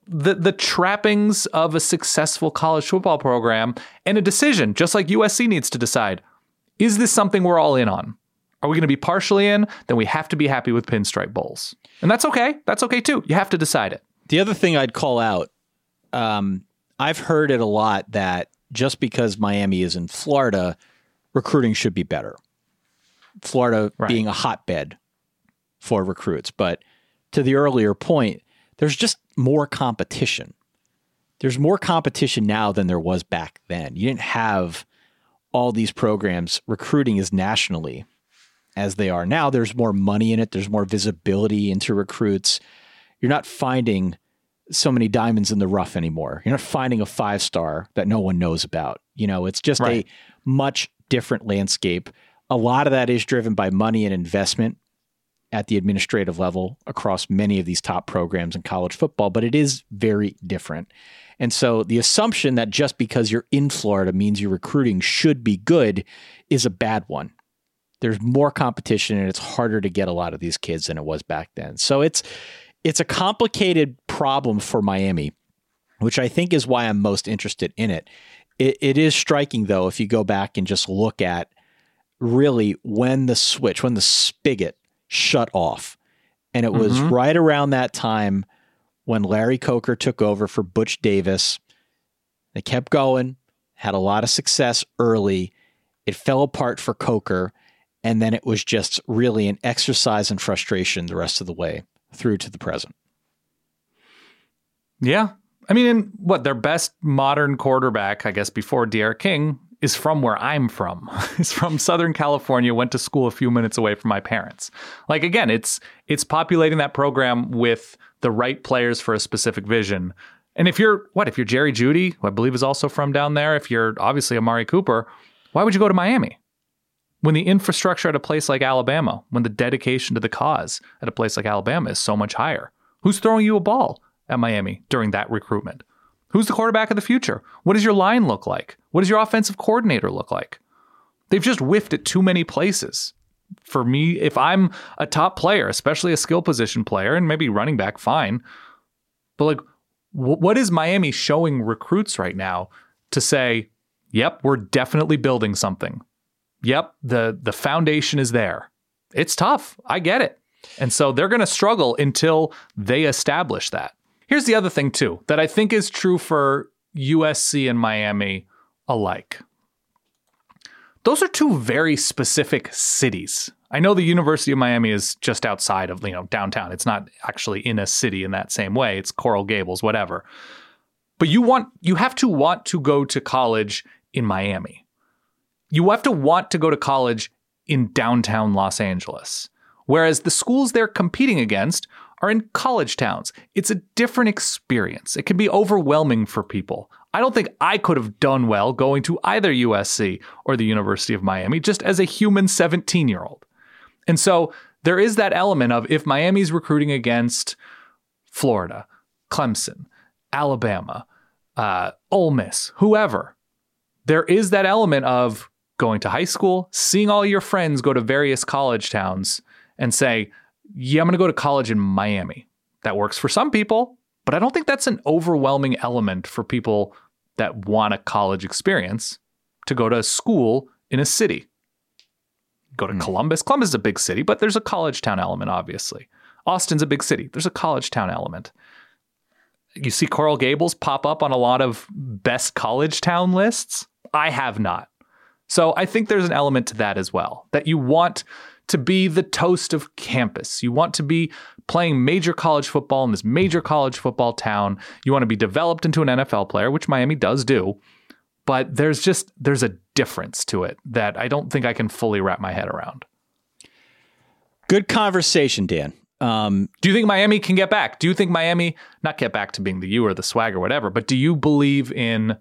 Speaker 8: the the trappings of a successful college football program and a decision, just like U S C needs to decide, is this something we're all in on? Are we going to be partially in? Then we have to be happy with pinstripe bowls. And that's okay. That's okay too. You have to decide it.
Speaker 7: The other thing I'd call out, um, I've heard it a lot that just because Miami is in Florida, recruiting should be better. Florida right. being a hotbed for recruits. But to the earlier point, there's just more competition. There's more competition now than there was back then. You didn't have all these programs recruiting as nationally as they are now. There's more money in it. There's more visibility into recruits. You're not finding so many diamonds in the rough anymore. You're not finding a five-star that no one knows about. You know, it's just right. a much different landscape. A lot of that is driven by money and investment at the administrative level across many of these top programs in college football, but it is very different. And so the assumption that just because you're in Florida means your recruiting should be good is a bad one. There's more competition and it's harder to get a lot of these kids than it was back then. So it's it's a complicated problem for Miami, which I think is why I'm most interested in it. It, it is striking, though, if you go back and just look at really when the switch, when the spigot shut off. And it was mm-hmm. right around that time when Larry Coker took over for Butch Davis. They kept going, had a lot of success early. It fell apart for Coker. And then it was just really an exercise in frustration the rest of the way through to the present.
Speaker 8: Yeah. I mean, in what their best modern quarterback, I guess, before D'Eriq King, is from where I'm from. He's from Southern California, went to school a few minutes away from my parents. Like, again, it's it's populating that program with the right players for a specific vision. And if you're, what, if you're Jerry Jeudy, who I believe is also from down there, if you're obviously Amari Cooper, why would you go to Miami? When the infrastructure at a place like Alabama, when the dedication to the cause at a place like Alabama is so much higher. Who's throwing you a ball at Miami during that recruitment? Who's the quarterback of the future? What does your line look like? What does your offensive coordinator look like? They've just whiffed at too many places. For me, if I'm a top player, especially a skill position player, and maybe running back, fine. But like, w- what is Miami showing recruits right now to say, yep, we're definitely building something. Yep, the the foundation is there. It's tough. I get it. And so they're going to struggle until they establish that. Here's the other thing, too, that I think is true for U S C and Miami alike. Those are two very specific cities. I know the University of Miami is just outside of, you know, downtown. It's not actually in a city in that same way. It's Coral Gables, whatever. But you want you have to want to go to college in Miami. You have to want to go to college in downtown Los Angeles, whereas the schools they're competing against are in college towns. It's a different experience. It can be overwhelming for people. I don't think I could have done well going to either U S C or the University of Miami just as a human seventeen-year-old. And so there is that element of if Miami's recruiting against Florida, Clemson, Alabama, uh, Ole Miss, whoever, there is that element of going to high school, seeing all your friends go to various college towns and say, yeah, I'm going to go to college in Miami. That works for some people, but I don't think that's an overwhelming element for people that want a college experience to go to school in a city. Go to mm. Columbus. Columbus is a big city, but there's a college town element, obviously. Austin's a big city. There's a college town element. You see Coral Gables pop up on a lot of best college town lists. I have not. So I think there's an element to that as well, that you want to be the toast of campus. You want to be playing major college football in this major college football town. You want to be developed into an N F L player, which Miami does do. But there's just, there's a difference to it that I don't think I can fully wrap my head around.
Speaker 7: Good conversation, Dan. Um,
Speaker 8: do you think Miami can get back? Do you think Miami, not get back to being the U or the swag or whatever, but do you believe in,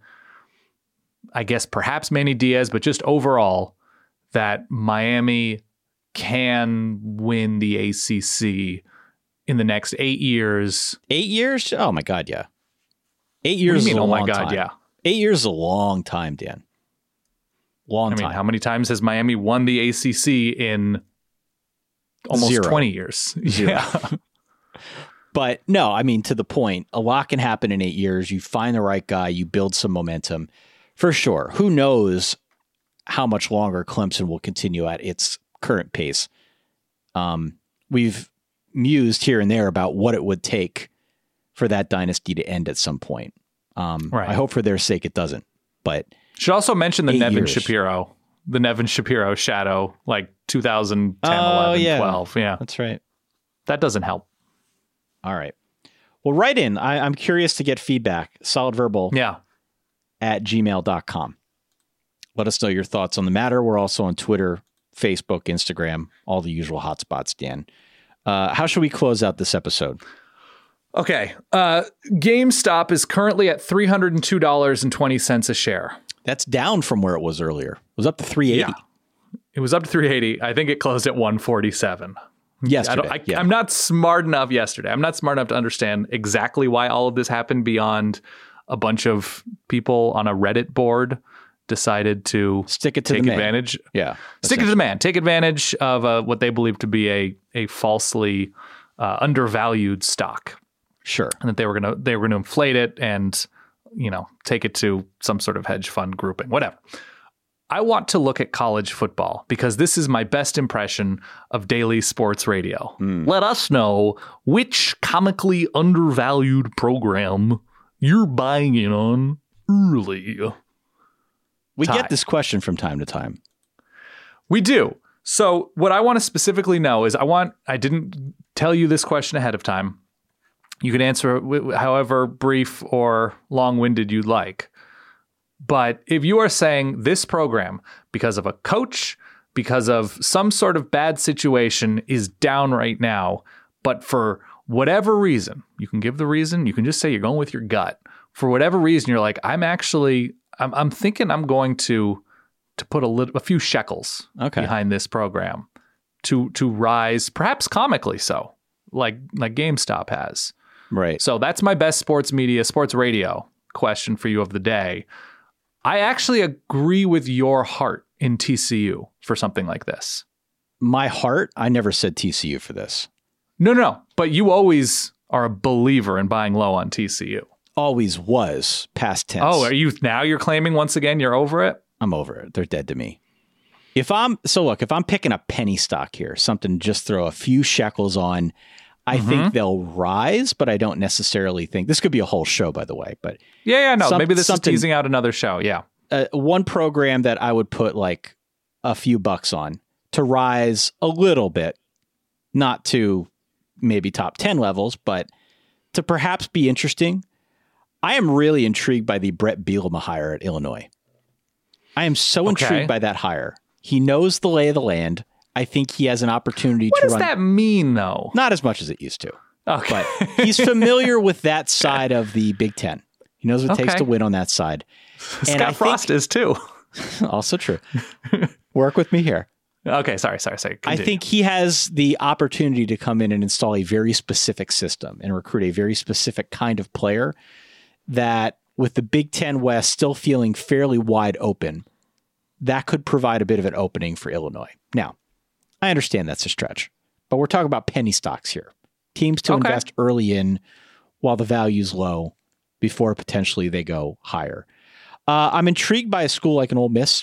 Speaker 8: I guess perhaps Manny Diaz, but just overall, that Miami can win the A C C in the next eight years?
Speaker 7: Eight years? Oh my God, yeah. Eight years is a long time. Oh my God, yeah. Eight years is a long time, Dan. Long
Speaker 8: I
Speaker 7: time.
Speaker 8: mean, how many times has Miami won the A C C in almost
Speaker 7: Zero.
Speaker 8: twenty years?
Speaker 7: Zero.
Speaker 8: Yeah.
Speaker 7: But no, I mean, to the point, a lot can happen in eight years. You find the right guy, you build some momentum. For sure. Who knows how much longer Clemson will continue at its current pace. Um, we've mused here and there about what it would take for that dynasty to end at some point. Um,
Speaker 8: right.
Speaker 7: I hope for their sake it doesn't. But
Speaker 8: should also mention the Nevin
Speaker 7: years.
Speaker 8: Shapiro, the Nevin Shapiro shadow, like two thousand ten,
Speaker 7: oh,
Speaker 8: eleven,
Speaker 7: yeah.
Speaker 8: twelve. Yeah,
Speaker 7: that's right.
Speaker 8: That doesn't help.
Speaker 7: All right. Well, write in. I, I'm curious to get feedback. Solidverbal
Speaker 8: yeah.
Speaker 7: at gmail dot com. Let us know your thoughts on the matter. We're also on Twitter, Facebook, Instagram, all the usual hotspots, Dan. Uh, how should we close out this episode?
Speaker 8: Okay. Uh, GameStop is currently at three hundred two dollars and twenty cents a share.
Speaker 7: That's down from where it was earlier. It was up to three eighty.
Speaker 8: Yeah. It was up to three eighty. I think it closed at one forty-seven.
Speaker 7: Yesterday.
Speaker 8: I don't, I,
Speaker 7: yeah.
Speaker 8: I'm not smart enough yesterday. I'm not smart enough to understand exactly why all of this happened beyond a bunch of people on a Reddit board decided to
Speaker 7: stick it to
Speaker 8: take
Speaker 7: the man.
Speaker 8: advantage.
Speaker 7: Yeah.
Speaker 8: Stick it to the man. Take advantage of uh, what they believe to be a a falsely uh, undervalued stock.
Speaker 7: Sure.
Speaker 8: And that they were gonna they were gonna inflate it and, you know, take it to some sort of hedge fund grouping, whatever. I want to look at college football because this is my best impression of daily sports radio.
Speaker 7: Mm.
Speaker 8: Let us know which comically undervalued program you're buying in on early.
Speaker 7: We
Speaker 8: Ty.
Speaker 7: get this question from time to time.
Speaker 8: We do. So what I want to specifically know is I want, I didn't tell you this question ahead of time. You can answer it however brief or long-winded you'd like. But if you are saying this program, because of a coach, because of some sort of bad situation, is down right now, but for whatever reason, you can give the reason, you can just say you're going with your gut. For whatever reason, you're like, I'm actually, I'm, I'm thinking I'm going to to put a little, a few shekels
Speaker 7: okay.
Speaker 8: behind this program to to rise, perhaps comically so, like like GameStop has.
Speaker 7: Right.
Speaker 8: So that's my best sports media, sports radio question for you of the day. I actually agree with your heart in T C U for something like this.
Speaker 7: My heart? I never said T C U for this.
Speaker 8: No, no, no. But you always are a believer in buying low on T C U.
Speaker 7: Always was, past tense.
Speaker 8: Oh, are you now you're claiming once again you're over it?
Speaker 7: I'm over it. They're dead to me. If I'm so look, if I'm picking a penny stock here, something just throw a few shekels on, I mm-hmm. think they'll rise, but I don't necessarily think this could be a whole show, by the way. But
Speaker 8: yeah, yeah, no,
Speaker 7: some,
Speaker 8: maybe this is teasing out another show. Yeah,
Speaker 7: uh, one program that I would put like a few bucks on to rise a little bit, not to maybe top ten levels, but to perhaps be interesting. I am really intrigued by the Brett Bielema hire at Illinois. I am so
Speaker 8: okay.
Speaker 7: intrigued by that hire. He knows the lay of the land. I think he has an opportunity
Speaker 8: what
Speaker 7: to
Speaker 8: run. What does that mean, though?
Speaker 7: Not as much as it used to.
Speaker 8: Okay.
Speaker 7: But he's familiar with that side of the Big Ten. He knows what it
Speaker 8: okay.
Speaker 7: takes to win on that side.
Speaker 8: Scott
Speaker 7: and I
Speaker 8: Frost
Speaker 7: think,
Speaker 8: is too.
Speaker 7: Also true. Work with me here.
Speaker 8: Okay, sorry, sorry, sorry. Continue.
Speaker 7: I think he has the opportunity to come in and install a very specific system and recruit a very specific kind of player that, with the Big Ten West still feeling fairly wide open, that could provide a bit of an opening for Illinois. Now, I understand that's a stretch, but we're talking about penny stocks here. Teams to
Speaker 8: okay.
Speaker 7: invest early in while the value's low before potentially they go higher. Uh, I'm intrigued by a school like an Ole Miss.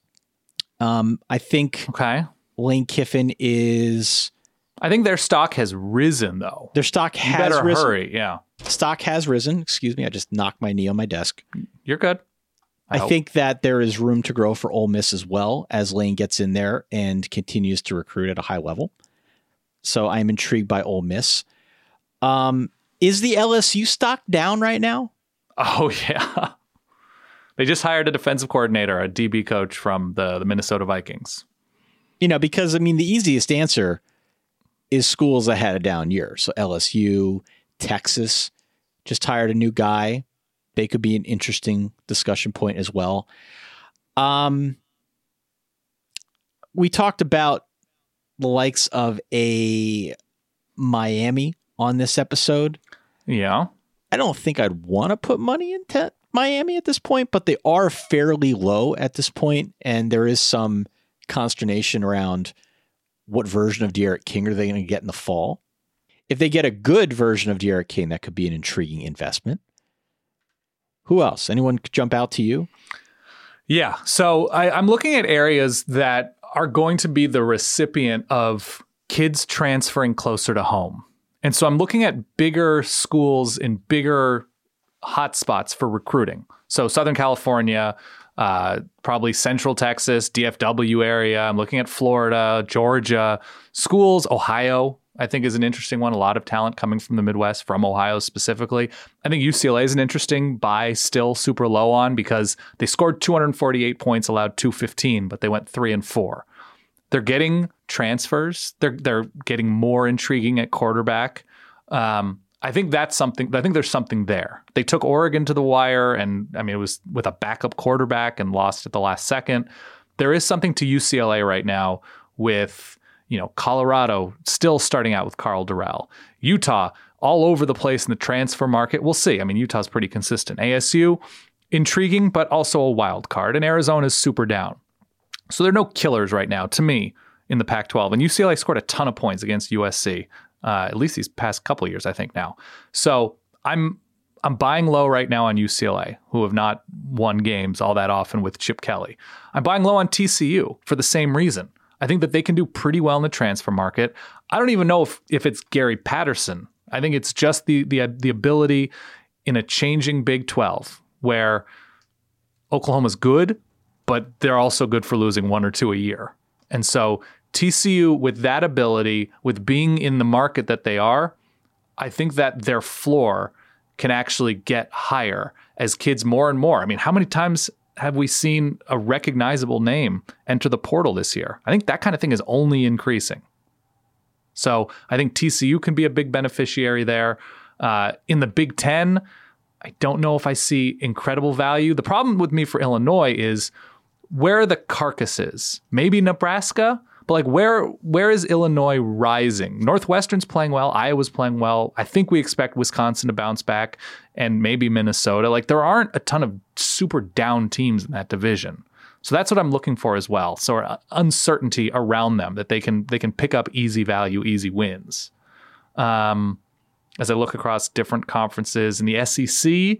Speaker 7: Um, I think
Speaker 8: okay.
Speaker 7: Lane Kiffin is...
Speaker 8: I think their stock has risen, though.
Speaker 7: Their stock has
Speaker 8: you better
Speaker 7: risen.
Speaker 8: hurry, yeah.
Speaker 7: Stock has risen. Excuse me, I just knocked my knee on my desk.
Speaker 8: You're good.
Speaker 7: I, I think that there is room to grow for Ole Miss as well as Lane gets in there and continues to recruit at a high level. So I'm intrigued by Ole Miss. Um, is the L S U stock down right now?
Speaker 8: Oh, yeah. They just hired a defensive coordinator, a D B coach from the, the Minnesota Vikings.
Speaker 7: You know, because, I mean, the easiest answer is schools that had a down year. So L S U, Texas just hired a new guy. They could be an interesting discussion point as well. Um, we talked about the likes of a Miami on this episode.
Speaker 8: Yeah.
Speaker 7: I don't think I'd want to put money into Miami at this point, but they are fairly low at this point, and there is some consternation around what version of De'Aaron King are they going to get in the fall. if they get a good version of D'Eriq King, that could be an intriguing investment. Who else? Anyone jump out to you?
Speaker 8: Yeah. So I, I'm looking at areas that are going to be the recipient of kids transferring closer to home. And so I'm looking at bigger schools in bigger hotspots for recruiting. So Southern California, uh, probably Central Texas, D F W area. I'm looking at Florida, Georgia, schools, Ohio, I think is an interesting one. A lot of talent coming from the Midwest, from Ohio specifically. I think U C L A is an interesting buy, still super low on, because they scored two hundred forty-eight points, allowed two fifteen, but they went three and four. They're getting transfers. They're they're getting more intriguing at quarterback. Um, I think that's something. I think there's something there. They took Oregon to the wire, and I mean it was with a backup quarterback and lost at the last second. There is something to U C L A right now with, you know, Colorado still starting out with Carl Durrell, Utah all over the place in the transfer market. We'll see. I mean, Utah's pretty consistent. A S U intriguing, but also a wild card, and Arizona's super down. So there are no killers right now to me in the Pac twelve, and U C L A scored a ton of points against U S C. Uh, at least these past couple of years, I think now. So I'm I'm buying low right now on U C L A, who have not won games all that often with Chip Kelly. I'm buying low on T C U for the same reason. I think that they can do pretty well in the transfer market. I don't even know if, if it's Gary Patterson. I think it's just the the the ability in a changing Big twelve where Oklahoma's good, but they're also good for losing one or two a year. And so T C U, with that ability, with being in the market that they are, I think that their floor can actually get higher as kids more and more. I mean, how many times have we seen a recognizable name enter the portal this year? I think that kind of thing is only increasing. So I think T C U can be a big beneficiary there. Uh, in the Big Ten, I don't know if I see incredible value. The problem with me for Illinois is where are the carcasses? Maybe Nebraska? But like, where where is Illinois rising? Northwestern's playing well. Iowa's playing well. I think we expect Wisconsin to bounce back, and maybe Minnesota. Like, there aren't a ton of super down teams in that division. So that's what I'm looking for as well. So uh, uncertainty around them, that they can they can pick up easy value, easy wins. Um, as I look across different conferences in the S E C,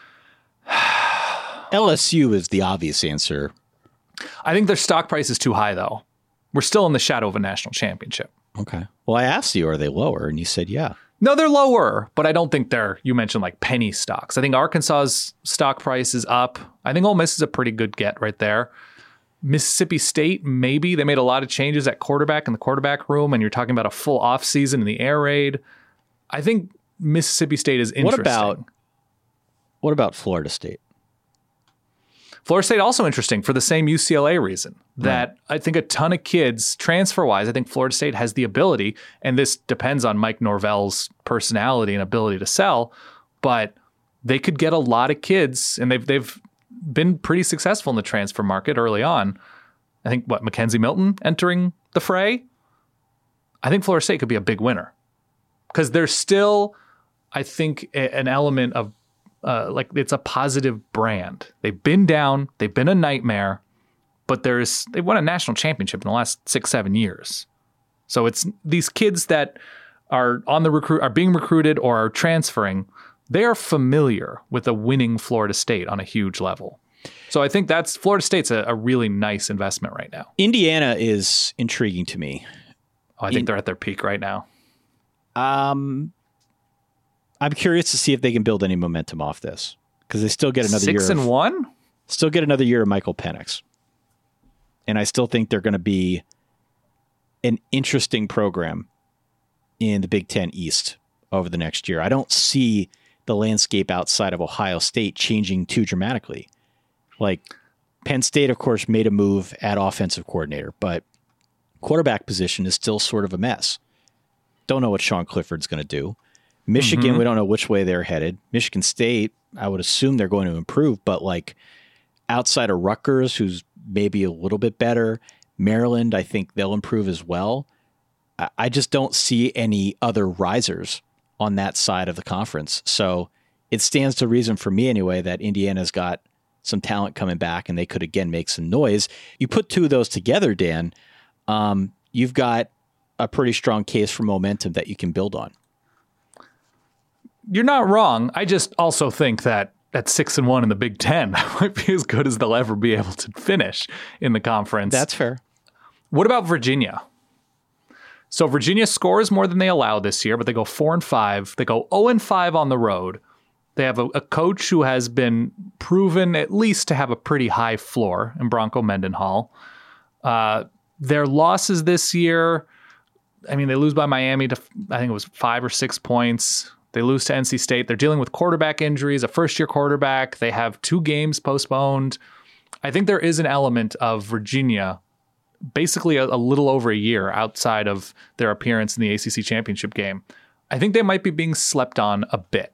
Speaker 7: L S U is the obvious answer.
Speaker 8: I think their stock price is too high, though. We're still in the shadow of a national championship.
Speaker 7: Okay. Well, I asked you, are they lower? And you said, yeah.
Speaker 8: No, they're lower, but I don't think they're, you mentioned like penny stocks. I think Arkansas's stock price is up. I think Ole Miss is a pretty good get right there. Mississippi State, maybe. They made a lot of changes at quarterback in the quarterback room, and you're talking about a full offseason in the air raid. I think Mississippi State is interesting.
Speaker 7: What about, what about Florida State?
Speaker 8: Florida State also interesting for the same U C L A reason, that right. I think a ton of kids, transfer-wise, I think Florida State has the ability, and this depends on Mike Norvell's personality and ability to sell, but they could get a lot of kids, and they've they've been pretty successful in the transfer market early on. I think, what, Mackenzie Milton entering the fray? I think Florida State could be a big winner because there's still, I think, a, an element of Uh, like it's a positive brand. They've been down, they've been a nightmare, but there's they won a national championship in the last six, seven years. So it's these kids that are on the recruit are being recruited or are transferring. They are familiar with a winning Florida State on a huge level. So I think that's Florida State's a, a really nice investment right now.
Speaker 7: Indiana is intriguing to me.
Speaker 8: Oh, I think In- they're at their peak right now.
Speaker 7: Um. I'm curious to see if they can build any momentum off this, because they still get another
Speaker 8: Six
Speaker 7: year.
Speaker 8: Six and
Speaker 7: of,
Speaker 8: one?
Speaker 7: Still get another year of Michael Penix. And I still think they're going to be an interesting program in the Big Ten East over the next year. I don't see the landscape outside of Ohio State changing too dramatically. Like, Penn State, of course, made a move at offensive coordinator, but quarterback position is still sort of a mess. Don't know what Sean Clifford's going to do. Michigan, mm-hmm. we don't know which way they're headed. Michigan State, I would assume they're going to improve, but like outside of Rutgers, who's maybe a little bit better, Maryland, I think they'll improve as well. I just don't see any other risers on that side of the conference. So it stands to reason for me anyway that Indiana's got some talent coming back and they could again make some noise. You put two of those together, Dan, um, you've got a pretty strong case for momentum that you can build on.
Speaker 8: You're not wrong. I just also think that at six and one in the Big Ten, that might be as good as they'll ever be able to finish in the conference.
Speaker 7: That's fair.
Speaker 8: What about Virginia? So Virginia scores more than they allow this year, but they go four and five. They go zero and five on the road. They have a, a coach who has been proven at least to have a pretty high floor in Bronco Mendenhall. Uh, their losses this year, I mean, they lose by Miami to, I think it was five or six points. They lose to N C State. They're dealing with quarterback injuries, a first-year quarterback. They have two games postponed. I think there is an element of Virginia, basically a, a little over a year outside of their appearance in the A C C championship game. I think they might be being slept on a bit.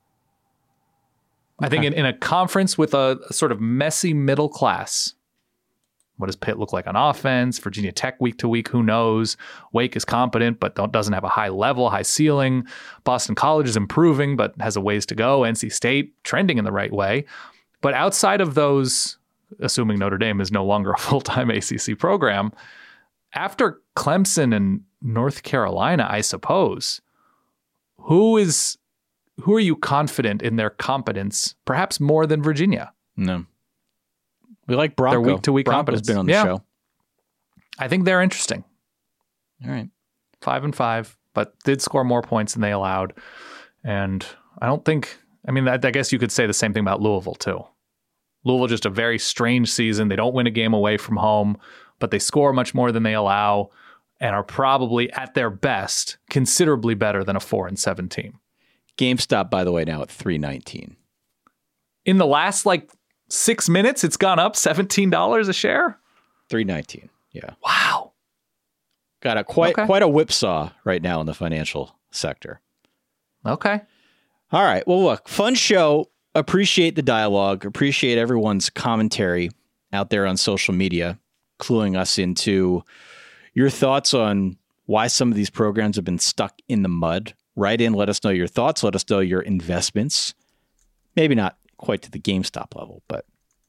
Speaker 8: Okay. I think in, in a conference with a, a sort of messy middle class, what does Pitt look like on offense? Virginia Tech week to week, who knows? Wake is competent, but don't, doesn't have a high level, high ceiling. Boston College is improving, but has a ways to go. N C State trending in the right way. But outside of those, assuming Notre Dame is no longer a full-time A C C program, after Clemson and North Carolina, I suppose, who is who are you confident in their competence, perhaps more than Virginia?
Speaker 7: No. We like Bronco.
Speaker 8: Their week-to-week
Speaker 7: Bronco's
Speaker 8: competence.
Speaker 7: been on the
Speaker 8: yeah.
Speaker 7: show.
Speaker 8: I think they're interesting.
Speaker 7: All right.
Speaker 8: Five and five, but did score more points than they allowed. And I don't think, I mean, I, I guess you could say the same thing about Louisville too. Louisville, just a very strange season. They don't win a game away from home, but they score much more than they allow and are probably at their best considerably better than a four and seven team.
Speaker 7: GameStop, by the way, now at three nineteen.
Speaker 8: In the last like six minutes, it's gone up seventeen dollars a share.
Speaker 7: three nineteen. Yeah.
Speaker 8: Wow.
Speaker 7: Got a quite
Speaker 8: Okay.
Speaker 7: quite a whipsaw right now in the financial sector.
Speaker 8: Okay.
Speaker 7: All right. Well, look, fun show. Appreciate the dialogue. Appreciate everyone's commentary out there on social media, cluing us into your thoughts on why some of these programs have been stuck in the mud. Write in, let us know your thoughts. Let us know your investments. Maybe not quite to the GameStop level, but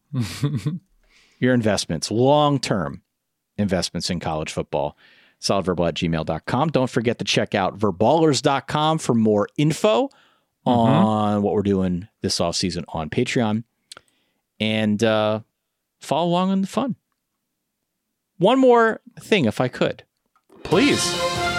Speaker 7: your investments, long-term investments in college football. solid verbal at gmail dot com. Don't forget to check out verballers dot com for more info mm-hmm. on what we're doing this offseason on Patreon. And uh, follow along on the fun. One more thing, if I could.
Speaker 8: Please.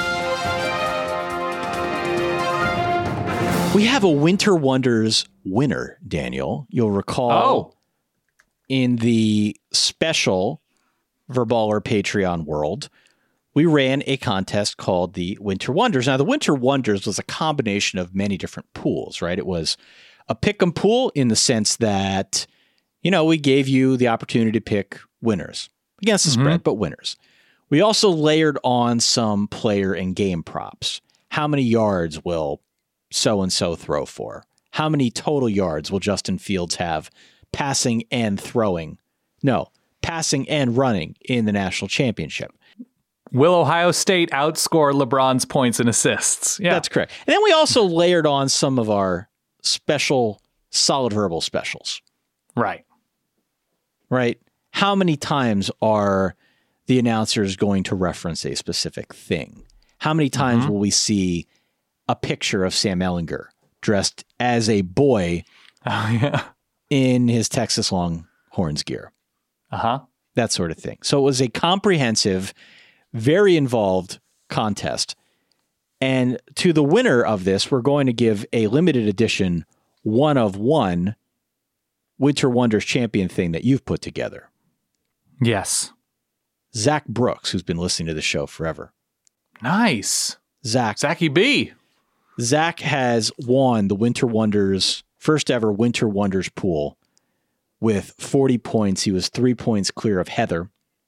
Speaker 7: We have a Winter Wonders winner, Daniel. You'll recall
Speaker 8: oh.
Speaker 7: in the special Verballer Patreon world, we ran a contest called the Winter Wonders. Now, the Winter Wonders was a combination of many different pools, right? It was a pick'em pool in the sense that, you know, we gave you the opportunity to pick winners against the mm-hmm. spread, but winners. We also layered on some player and game props. How many yards will so-and-so throw for? How many total yards will Justin Fields have passing and throwing? No, passing and running in the national championship.
Speaker 8: Will Ohio State outscore LeBron's points and assists? Yeah,
Speaker 7: that's correct. And then we also layered on some of our special solid verbal specials.
Speaker 8: Right.
Speaker 7: Right. How many times are the announcers going to reference a specific thing? How many times mm-hmm. will we see a picture of Sam Ehlinger dressed as a boy
Speaker 8: oh, yeah.
Speaker 7: in his Texas Longhorns gear?
Speaker 8: Uh-huh.
Speaker 7: That sort of thing. So it was a comprehensive, very involved contest. And to the winner of this, we're going to give a limited edition one of one Winter Wonders champion thing that you've put together.
Speaker 8: Yes.
Speaker 7: Zach Brooks, who's been listening to the show forever.
Speaker 8: Nice.
Speaker 7: Zach.
Speaker 8: Zachy B.
Speaker 7: Zach has won the Winter Wonders, first ever Winter Wonders pool with forty points. He was three points clear of Heather.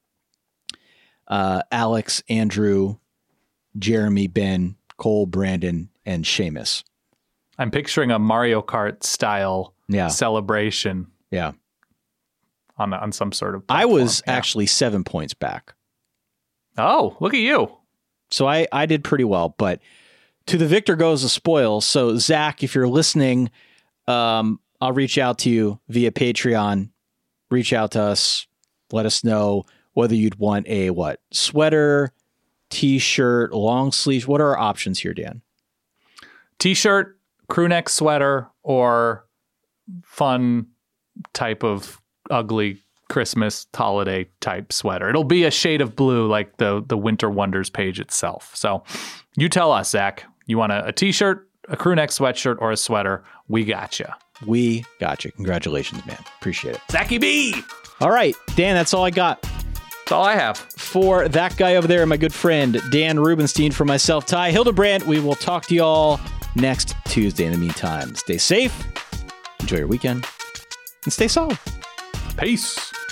Speaker 7: Uh, Alex, Andrew, Jeremy, Ben, Cole, Brandon, and Seamus.
Speaker 8: I'm picturing a Mario Kart style
Speaker 7: yeah.
Speaker 8: celebration.
Speaker 7: Yeah.
Speaker 8: On, on some sort of platform.
Speaker 7: I was
Speaker 8: yeah.
Speaker 7: actually seven points back.
Speaker 8: Oh, look at you.
Speaker 7: So I, I did pretty well, but to the victor goes the spoil. So Zach, if you're listening, um, I'll reach out to you via Patreon. Reach out to us. Let us know whether you'd want a what? Sweater, t-shirt, long sleeves. What are our options here, Dan?
Speaker 8: T-shirt, crew neck sweater or fun type of ugly Christmas holiday type sweater. It'll be a shade of blue like the, the Winter Wonders page itself. So you tell us, Zach, you want a, a t-shirt, a crew neck sweatshirt, or a sweater? We got you.
Speaker 7: We got you. Congratulations, man. Appreciate it.
Speaker 8: Zachy B!
Speaker 7: All right, Dan, that's all I got.
Speaker 8: That's all I have.
Speaker 7: For that guy over there, my good friend, Dan Rubenstein, for myself, Ty Hildebrand, we will talk to y'all next Tuesday. In the meantime, stay safe, enjoy your weekend, and stay solid.
Speaker 8: Peace.